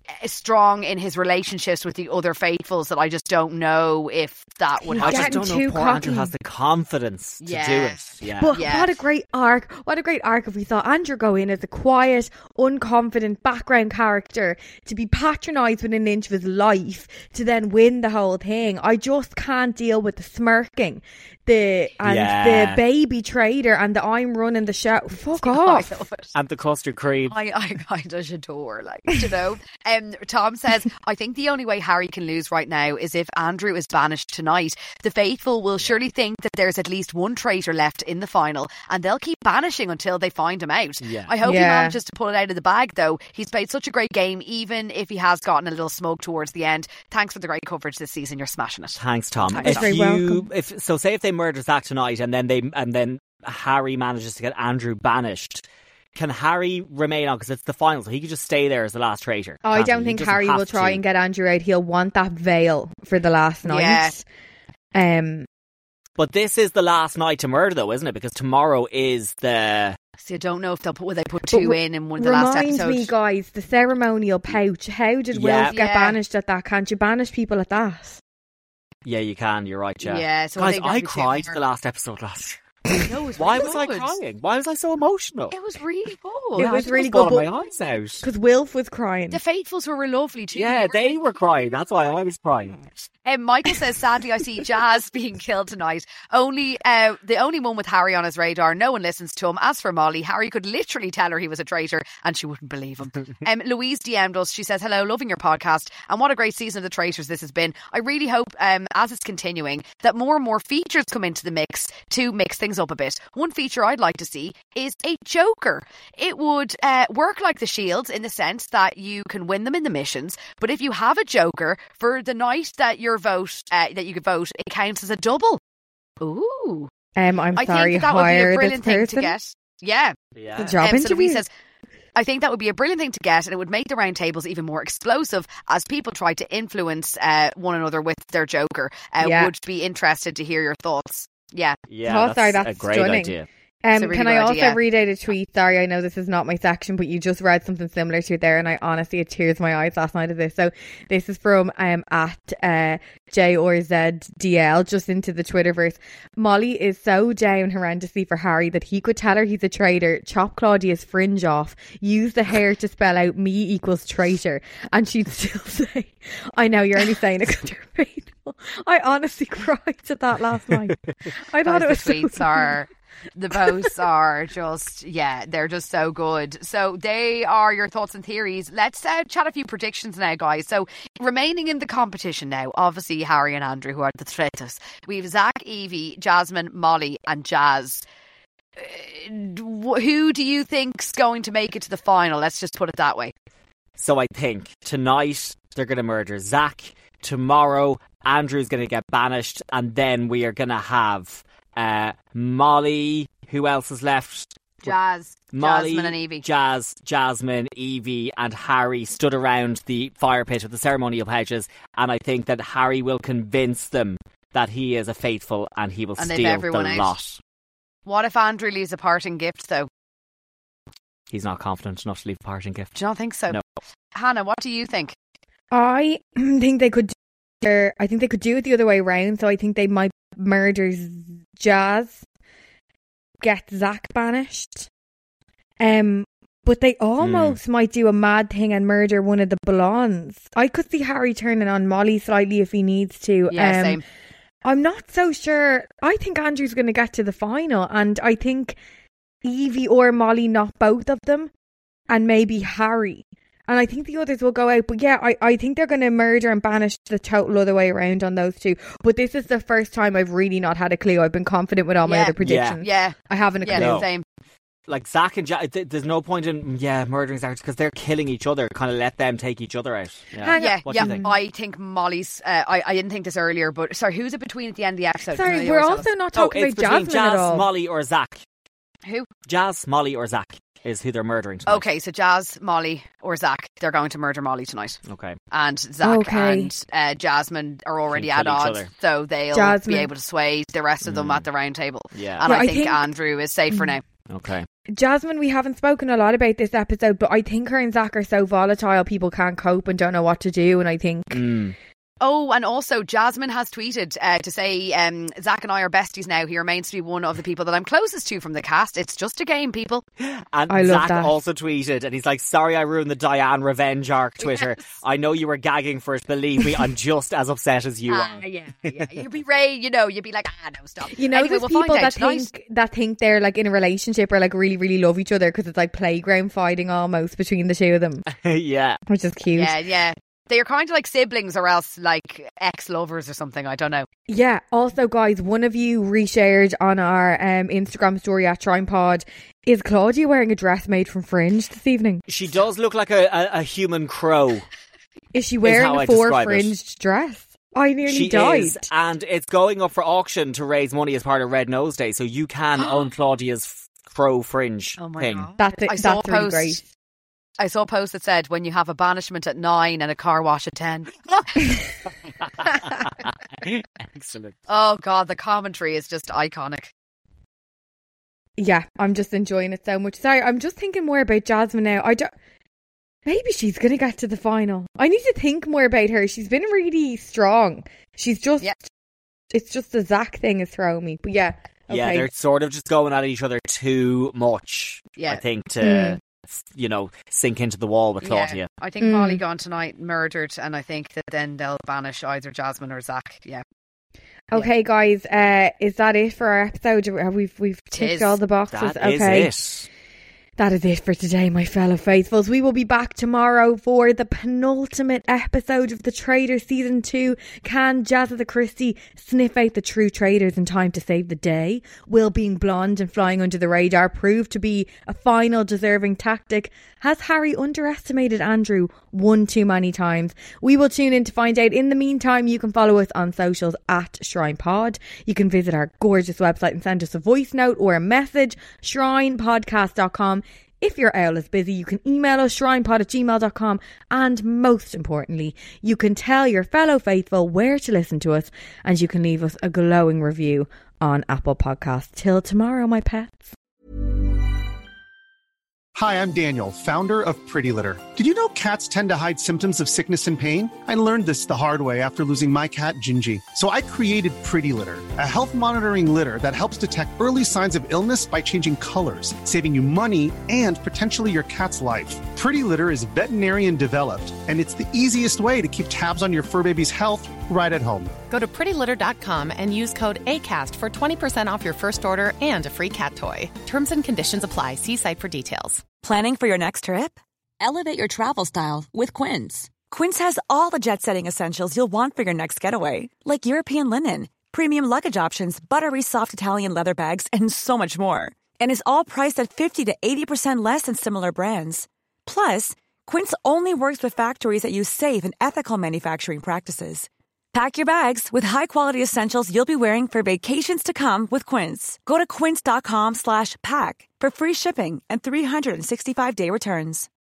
Speaker 7: strong in his relationships with the other faithfuls that I just don't know if that would happen.
Speaker 6: I just don't know if poor
Speaker 5: cocky.
Speaker 6: Andrew has the confidence to
Speaker 7: Yeah.
Speaker 6: do it. Yeah.
Speaker 5: But
Speaker 7: Yeah.
Speaker 5: what a great arc. What a great arc if we saw Andrew go in as a quiet, unconfident background character to be patronised within an inch of his life to then win the whole thing. I just can't deal with the smirking. The and
Speaker 6: Yeah.
Speaker 5: the baby trader and the I'm running the show. Fuck off.
Speaker 7: I love it.
Speaker 6: And the custard cream.
Speaker 7: I, I kind of adore, like, you know. Um, Tom says, I think the only way Harry can lose right now is if Andrew is banished tonight. The faithful will surely think that there's at least one traitor left in the final, and they'll keep banishing until they find him out.
Speaker 6: Yeah.
Speaker 7: I hope he
Speaker 5: Yeah.
Speaker 7: manages to pull it out of the bag, though. He's played such a great game, even if he has gotten a little smug towards the end. Thanks for the great coverage this season. You're smashing it.
Speaker 6: Thanks, Tom.
Speaker 5: You're
Speaker 6: If
Speaker 5: very
Speaker 6: you,
Speaker 5: welcome.
Speaker 6: if so, say if they murder Zach tonight, and then they, and then Harry manages to get Andrew banished, can Harry remain on? Because it's the final, so he could just stay there as the last traitor.
Speaker 5: I
Speaker 6: can't he?
Speaker 5: don't
Speaker 6: He
Speaker 5: think
Speaker 6: doesn't
Speaker 5: Harry
Speaker 6: have
Speaker 5: will try
Speaker 6: to.
Speaker 5: and get Andrew out. He'll want that veil for the last night.
Speaker 7: Yeah.
Speaker 5: Um,
Speaker 6: But this is the last night to murder, though, isn't it? Because tomorrow is the.
Speaker 7: See, I don't know if they'll put, will they put two
Speaker 5: re-
Speaker 7: in in one the last
Speaker 5: Remind
Speaker 7: episode.
Speaker 5: me, guys, the ceremonial pouch. How did
Speaker 6: Yeah.
Speaker 5: Wilf get
Speaker 7: Yeah.
Speaker 5: banished at that? Can't you banish people at that?
Speaker 6: Yeah, you can. You're right, yeah.
Speaker 7: Yeah, so I
Speaker 6: guys,
Speaker 7: think that'll
Speaker 6: I
Speaker 7: be two
Speaker 6: cried
Speaker 7: more.
Speaker 6: the last episode last.
Speaker 7: No, it was
Speaker 6: Why
Speaker 7: really
Speaker 6: was I
Speaker 7: good.
Speaker 6: crying? Why was I so emotional?
Speaker 7: It was really good.
Speaker 5: It
Speaker 6: Yeah,
Speaker 5: was
Speaker 6: I
Speaker 5: really
Speaker 6: was
Speaker 5: good,
Speaker 6: bawling
Speaker 5: but-
Speaker 6: my eyes out.
Speaker 5: Because Wilf was crying.
Speaker 7: The faithfuls were lovely too.
Speaker 6: Yeah, they were crying. That's why I was crying.
Speaker 7: Um, Michael says, sadly, I see Jazz being killed tonight. Only uh, the only one with Harry on his radar. No one listens to him. As for Molly, Harry could literally tell her he was a traitor and she wouldn't believe him. um, Louise D M'd us. She says, hello, loving your podcast. And what a great season of The Traitors this has been. I really hope, um, as it's continuing, that more and more features come into the mix to mix things up a bit. One feature I'd like to see is a Joker. It would uh, work like the Shields in the sense that you can win them in the missions, but if you have a Joker for the night that your vote uh, that you could vote, it counts as a double. Ooh,
Speaker 5: Um, I'm
Speaker 7: I
Speaker 5: sorry,
Speaker 7: think that would be
Speaker 5: hire
Speaker 7: a
Speaker 5: this
Speaker 7: brilliant thing
Speaker 5: person.
Speaker 7: to get. Yeah,
Speaker 6: Yeah.
Speaker 5: The job
Speaker 7: Um, so
Speaker 5: interview.
Speaker 7: Louise says, I think that would be a brilliant thing to get, and it would make the round tables even more explosive as people try to influence uh, one another with their Joker. Uh,
Speaker 5: Yeah.
Speaker 7: Would be interested to hear your thoughts. Yeah.
Speaker 6: Yeah,
Speaker 5: Oh,
Speaker 6: that's,
Speaker 5: sorry, that's
Speaker 6: a great
Speaker 5: stunning.
Speaker 6: idea.
Speaker 5: Um,
Speaker 7: It's a really
Speaker 5: can I
Speaker 7: good
Speaker 5: also
Speaker 7: idea.
Speaker 5: read out a tweet? Sorry, I know this is not my section, but you just read something similar to it there, and I honestly, it tears my eyes last night of this. So this is from um at uh, J or Z D L, just into the Twitterverse. Molly is so down horrendously for Harry that he could tell her he's a traitor, chop Claudia's fringe off, use the hair to spell out me equals traitor, and she'd still say, I know you're only saying it because you're faithful. I honestly cried at that last night. I thought
Speaker 7: Guys,
Speaker 5: it was
Speaker 7: the tweets
Speaker 5: so
Speaker 7: are the posts are just yeah they're just so good. So they are your thoughts and theories. Let's uh, chat a few predictions now, guys. So remaining in the competition now, obviously Harry and Andrew, who are the traitors. We have Zach, Evie, Jasmine, Molly and Jazz. Uh, who do you think's going to make it to the final? Let's just put it that way.
Speaker 6: So I think tonight they're going to murder Zach. Tomorrow Andrew's going to get banished, and then we are going to have uh, Molly. Who else is left?
Speaker 7: Jazz,
Speaker 6: Molly,
Speaker 7: Jasmine and Evie.
Speaker 6: Jazz, Jasmine, Evie and Harry stood around the fire pit with the ceremonial pouches, and I think that Harry will convince them that he is a faithful and he will
Speaker 7: And they've
Speaker 6: steal the
Speaker 7: everyone out.
Speaker 6: lot.
Speaker 7: What if Andrew leaves a parting gift though?
Speaker 6: He's not confident enough to leave a parting gift.
Speaker 7: Do you not think so?
Speaker 6: No.
Speaker 7: Hannah, what do you think?
Speaker 5: I think they could do, I think they could do it the other way around. So I think they might murder Jazz, get Zach banished. Um, but they almost
Speaker 6: Hmm.
Speaker 5: might do a mad thing and murder one of the blondes. I could see Harry turning on Molly slightly if he needs to.
Speaker 7: Yeah,
Speaker 5: um,
Speaker 7: same.
Speaker 5: I'm not so sure. I think Andrew's going to get to the final, and I think Evie or Molly, not both of them, and maybe Harry. And I think the others will go out. But yeah, I, I think they're going to murder and banish the total other way around on those two. But this is the first time I've really not had a clue. I've been confident with all my
Speaker 7: Yeah.
Speaker 5: other predictions.
Speaker 7: Yeah.
Speaker 5: I haven't a
Speaker 7: Yeah,
Speaker 5: clue.
Speaker 6: No.
Speaker 7: same.
Speaker 6: Like Zach and Jack, th- there's no point in yeah murdering Zach because they're killing each other. Kind of let them take each other out. Yeah,
Speaker 5: Hang
Speaker 7: Yeah,
Speaker 6: What do
Speaker 7: yeah.
Speaker 6: you think?
Speaker 7: I think Molly's. Uh, I I didn't think this earlier, but sorry, who's it between at the end of the episode?
Speaker 5: Sorry,
Speaker 7: Can I
Speaker 5: we're
Speaker 7: yourselves?
Speaker 5: also not
Speaker 6: Oh,
Speaker 5: talking
Speaker 6: it's
Speaker 5: about
Speaker 6: between
Speaker 5: Jasmine at
Speaker 6: Jazz,
Speaker 5: all.
Speaker 6: Molly, or Zach.
Speaker 7: Who?
Speaker 6: Jazz, Molly, or Zach is who they're murdering tonight.
Speaker 7: Okay, so Jazz, Molly, or Zach, they're going to murder Molly tonight,
Speaker 6: Okay.
Speaker 7: and Zach
Speaker 5: Okay.
Speaker 7: and uh, Jasmine are already
Speaker 6: Can
Speaker 7: at
Speaker 6: kill each
Speaker 7: odds,
Speaker 6: other.
Speaker 7: so they'll
Speaker 5: Jasmine.
Speaker 7: be able to sway the rest of them
Speaker 6: Mm.
Speaker 7: at the round table.
Speaker 6: Yeah.
Speaker 7: And
Speaker 5: Yeah,
Speaker 7: I
Speaker 5: I
Speaker 7: think,
Speaker 5: think-
Speaker 7: Andrew is safe for now.
Speaker 6: Okay.
Speaker 5: Jasmine, we haven't spoken a lot about this episode, but I think her and Zach are so volatile, people can't cope and don't know what to do. And I think...
Speaker 6: Mm.
Speaker 7: Oh, and also Jasmine has tweeted uh, to say um, Zach and I are besties now. He remains to be one of the people that I'm closest to from the cast. It's just a game, people.
Speaker 6: And
Speaker 5: I love
Speaker 6: Zach
Speaker 5: that.
Speaker 6: also tweeted, and he's like, sorry I ruined the Diane revenge arc Twitter.
Speaker 7: Yes.
Speaker 6: I know you were gagging for it. Believe me, I'm just as upset as you
Speaker 7: Ah,
Speaker 6: are.
Speaker 7: yeah, yeah. You'd be Ray, you know, you'd be like, ah, no, stop.
Speaker 5: You know,
Speaker 7: anyway,
Speaker 5: there's
Speaker 7: we'll
Speaker 5: people
Speaker 7: find out
Speaker 5: that
Speaker 7: tonight.
Speaker 5: think that think they're like in a relationship or like really, really love each other because it's like playground fighting almost between the two of them,
Speaker 6: Yeah.
Speaker 5: which is cute.
Speaker 7: Yeah, yeah. They're kind of like siblings or else like ex-lovers or something. I don't know.
Speaker 5: Yeah. Also, guys, one of you reshared on our um, Instagram story at ShrinePod. Is Claudia wearing a dress made from fringe this evening?
Speaker 6: She does look like a, a, a human crow.
Speaker 5: Is she wearing
Speaker 6: how
Speaker 5: a
Speaker 6: I
Speaker 5: four
Speaker 6: describe it.
Speaker 5: fringed dress? I nearly
Speaker 6: She
Speaker 5: died.
Speaker 6: is, and it's going up for auction to raise money as part of Red Nose Day, so you can own Claudia's f- crow fringe
Speaker 7: Oh my
Speaker 6: thing.
Speaker 7: God.
Speaker 5: That's it.
Speaker 7: I saw
Speaker 5: That's
Speaker 7: a
Speaker 5: really
Speaker 7: post.
Speaker 5: great.
Speaker 7: I saw a post that said, when you have a banishment at nine and a car wash at ten.
Speaker 6: Excellent.
Speaker 7: Oh, God, the commentary is just iconic.
Speaker 5: Yeah, I'm just enjoying it so much. Sorry, I'm just thinking more about Jasmine now. I don't. Maybe she's going to get to the final. I need to think more about her. She's been really strong. She's just.
Speaker 7: Yeah.
Speaker 5: It's just the Zach thing is throwing me. But yeah. Okay.
Speaker 6: Yeah, they're sort of just going at each other too much,
Speaker 7: Yeah.
Speaker 6: I think, to,
Speaker 5: Mm.
Speaker 6: you know, sink into the wall with Claudia.
Speaker 7: Yeah. I think
Speaker 5: Mm.
Speaker 7: Molly gone tonight murdered, and I think that then they'll banish either Jasmine or Zach. Yeah.
Speaker 5: Okay, guys. Uh, is that it for our episode? Have We've we've ticked
Speaker 7: is.
Speaker 5: all the boxes.
Speaker 6: That is
Speaker 5: okay.
Speaker 6: it.
Speaker 5: That is it for today, my fellow faithfuls. We will be back tomorrow for the penultimate episode of The Trader Season two. Can Jazza Christie sniff out the true traders in time to save the day? Will being blonde and flying under the radar prove to be a final deserving tactic? Has Harry underestimated Andrew one too many times? We will tune in to find out. In the meantime, you can follow us on socials at ShrinePod. You can visit our gorgeous website and send us a voice note or a message, shrine podcast dot com. If your owl is busy, you can email us, shrinepod at gmail dot com. And most importantly, you can tell your fellow faithful where to listen to us, and you can leave us a glowing review on Apple Podcasts. Till tomorrow, my pets.
Speaker 2: Hi, I'm Daniel, founder of Pretty Litter. Did you know cats tend to hide symptoms of sickness and pain? I learned this the hard way after losing my cat, Gingy. So I created Pretty Litter, a health monitoring litter that helps detect early signs of illness by changing colors, saving you money and potentially your cat's life. Pretty Litter is veterinarian developed, and it's the easiest way to keep tabs on your fur baby's health right at home.
Speaker 16: Go to pretty litter dot com and use code ACAST for twenty percent off your first order and a free cat toy. Terms and conditions apply. See site for details.
Speaker 17: Planning for your next trip? Elevate your travel style with Quince. Quince has all the jet-setting essentials you'll want for your next getaway, like European linen, premium luggage options, buttery soft Italian leather bags, and so much more. And is all priced at fifty to eighty percent less than similar brands. Plus, Quince only works with factories that use safe and ethical manufacturing practices. Pack your bags with high-quality essentials you'll be wearing for vacations to come with Quince. Go to quince dot com slash pack for free shipping and three sixty-five day returns.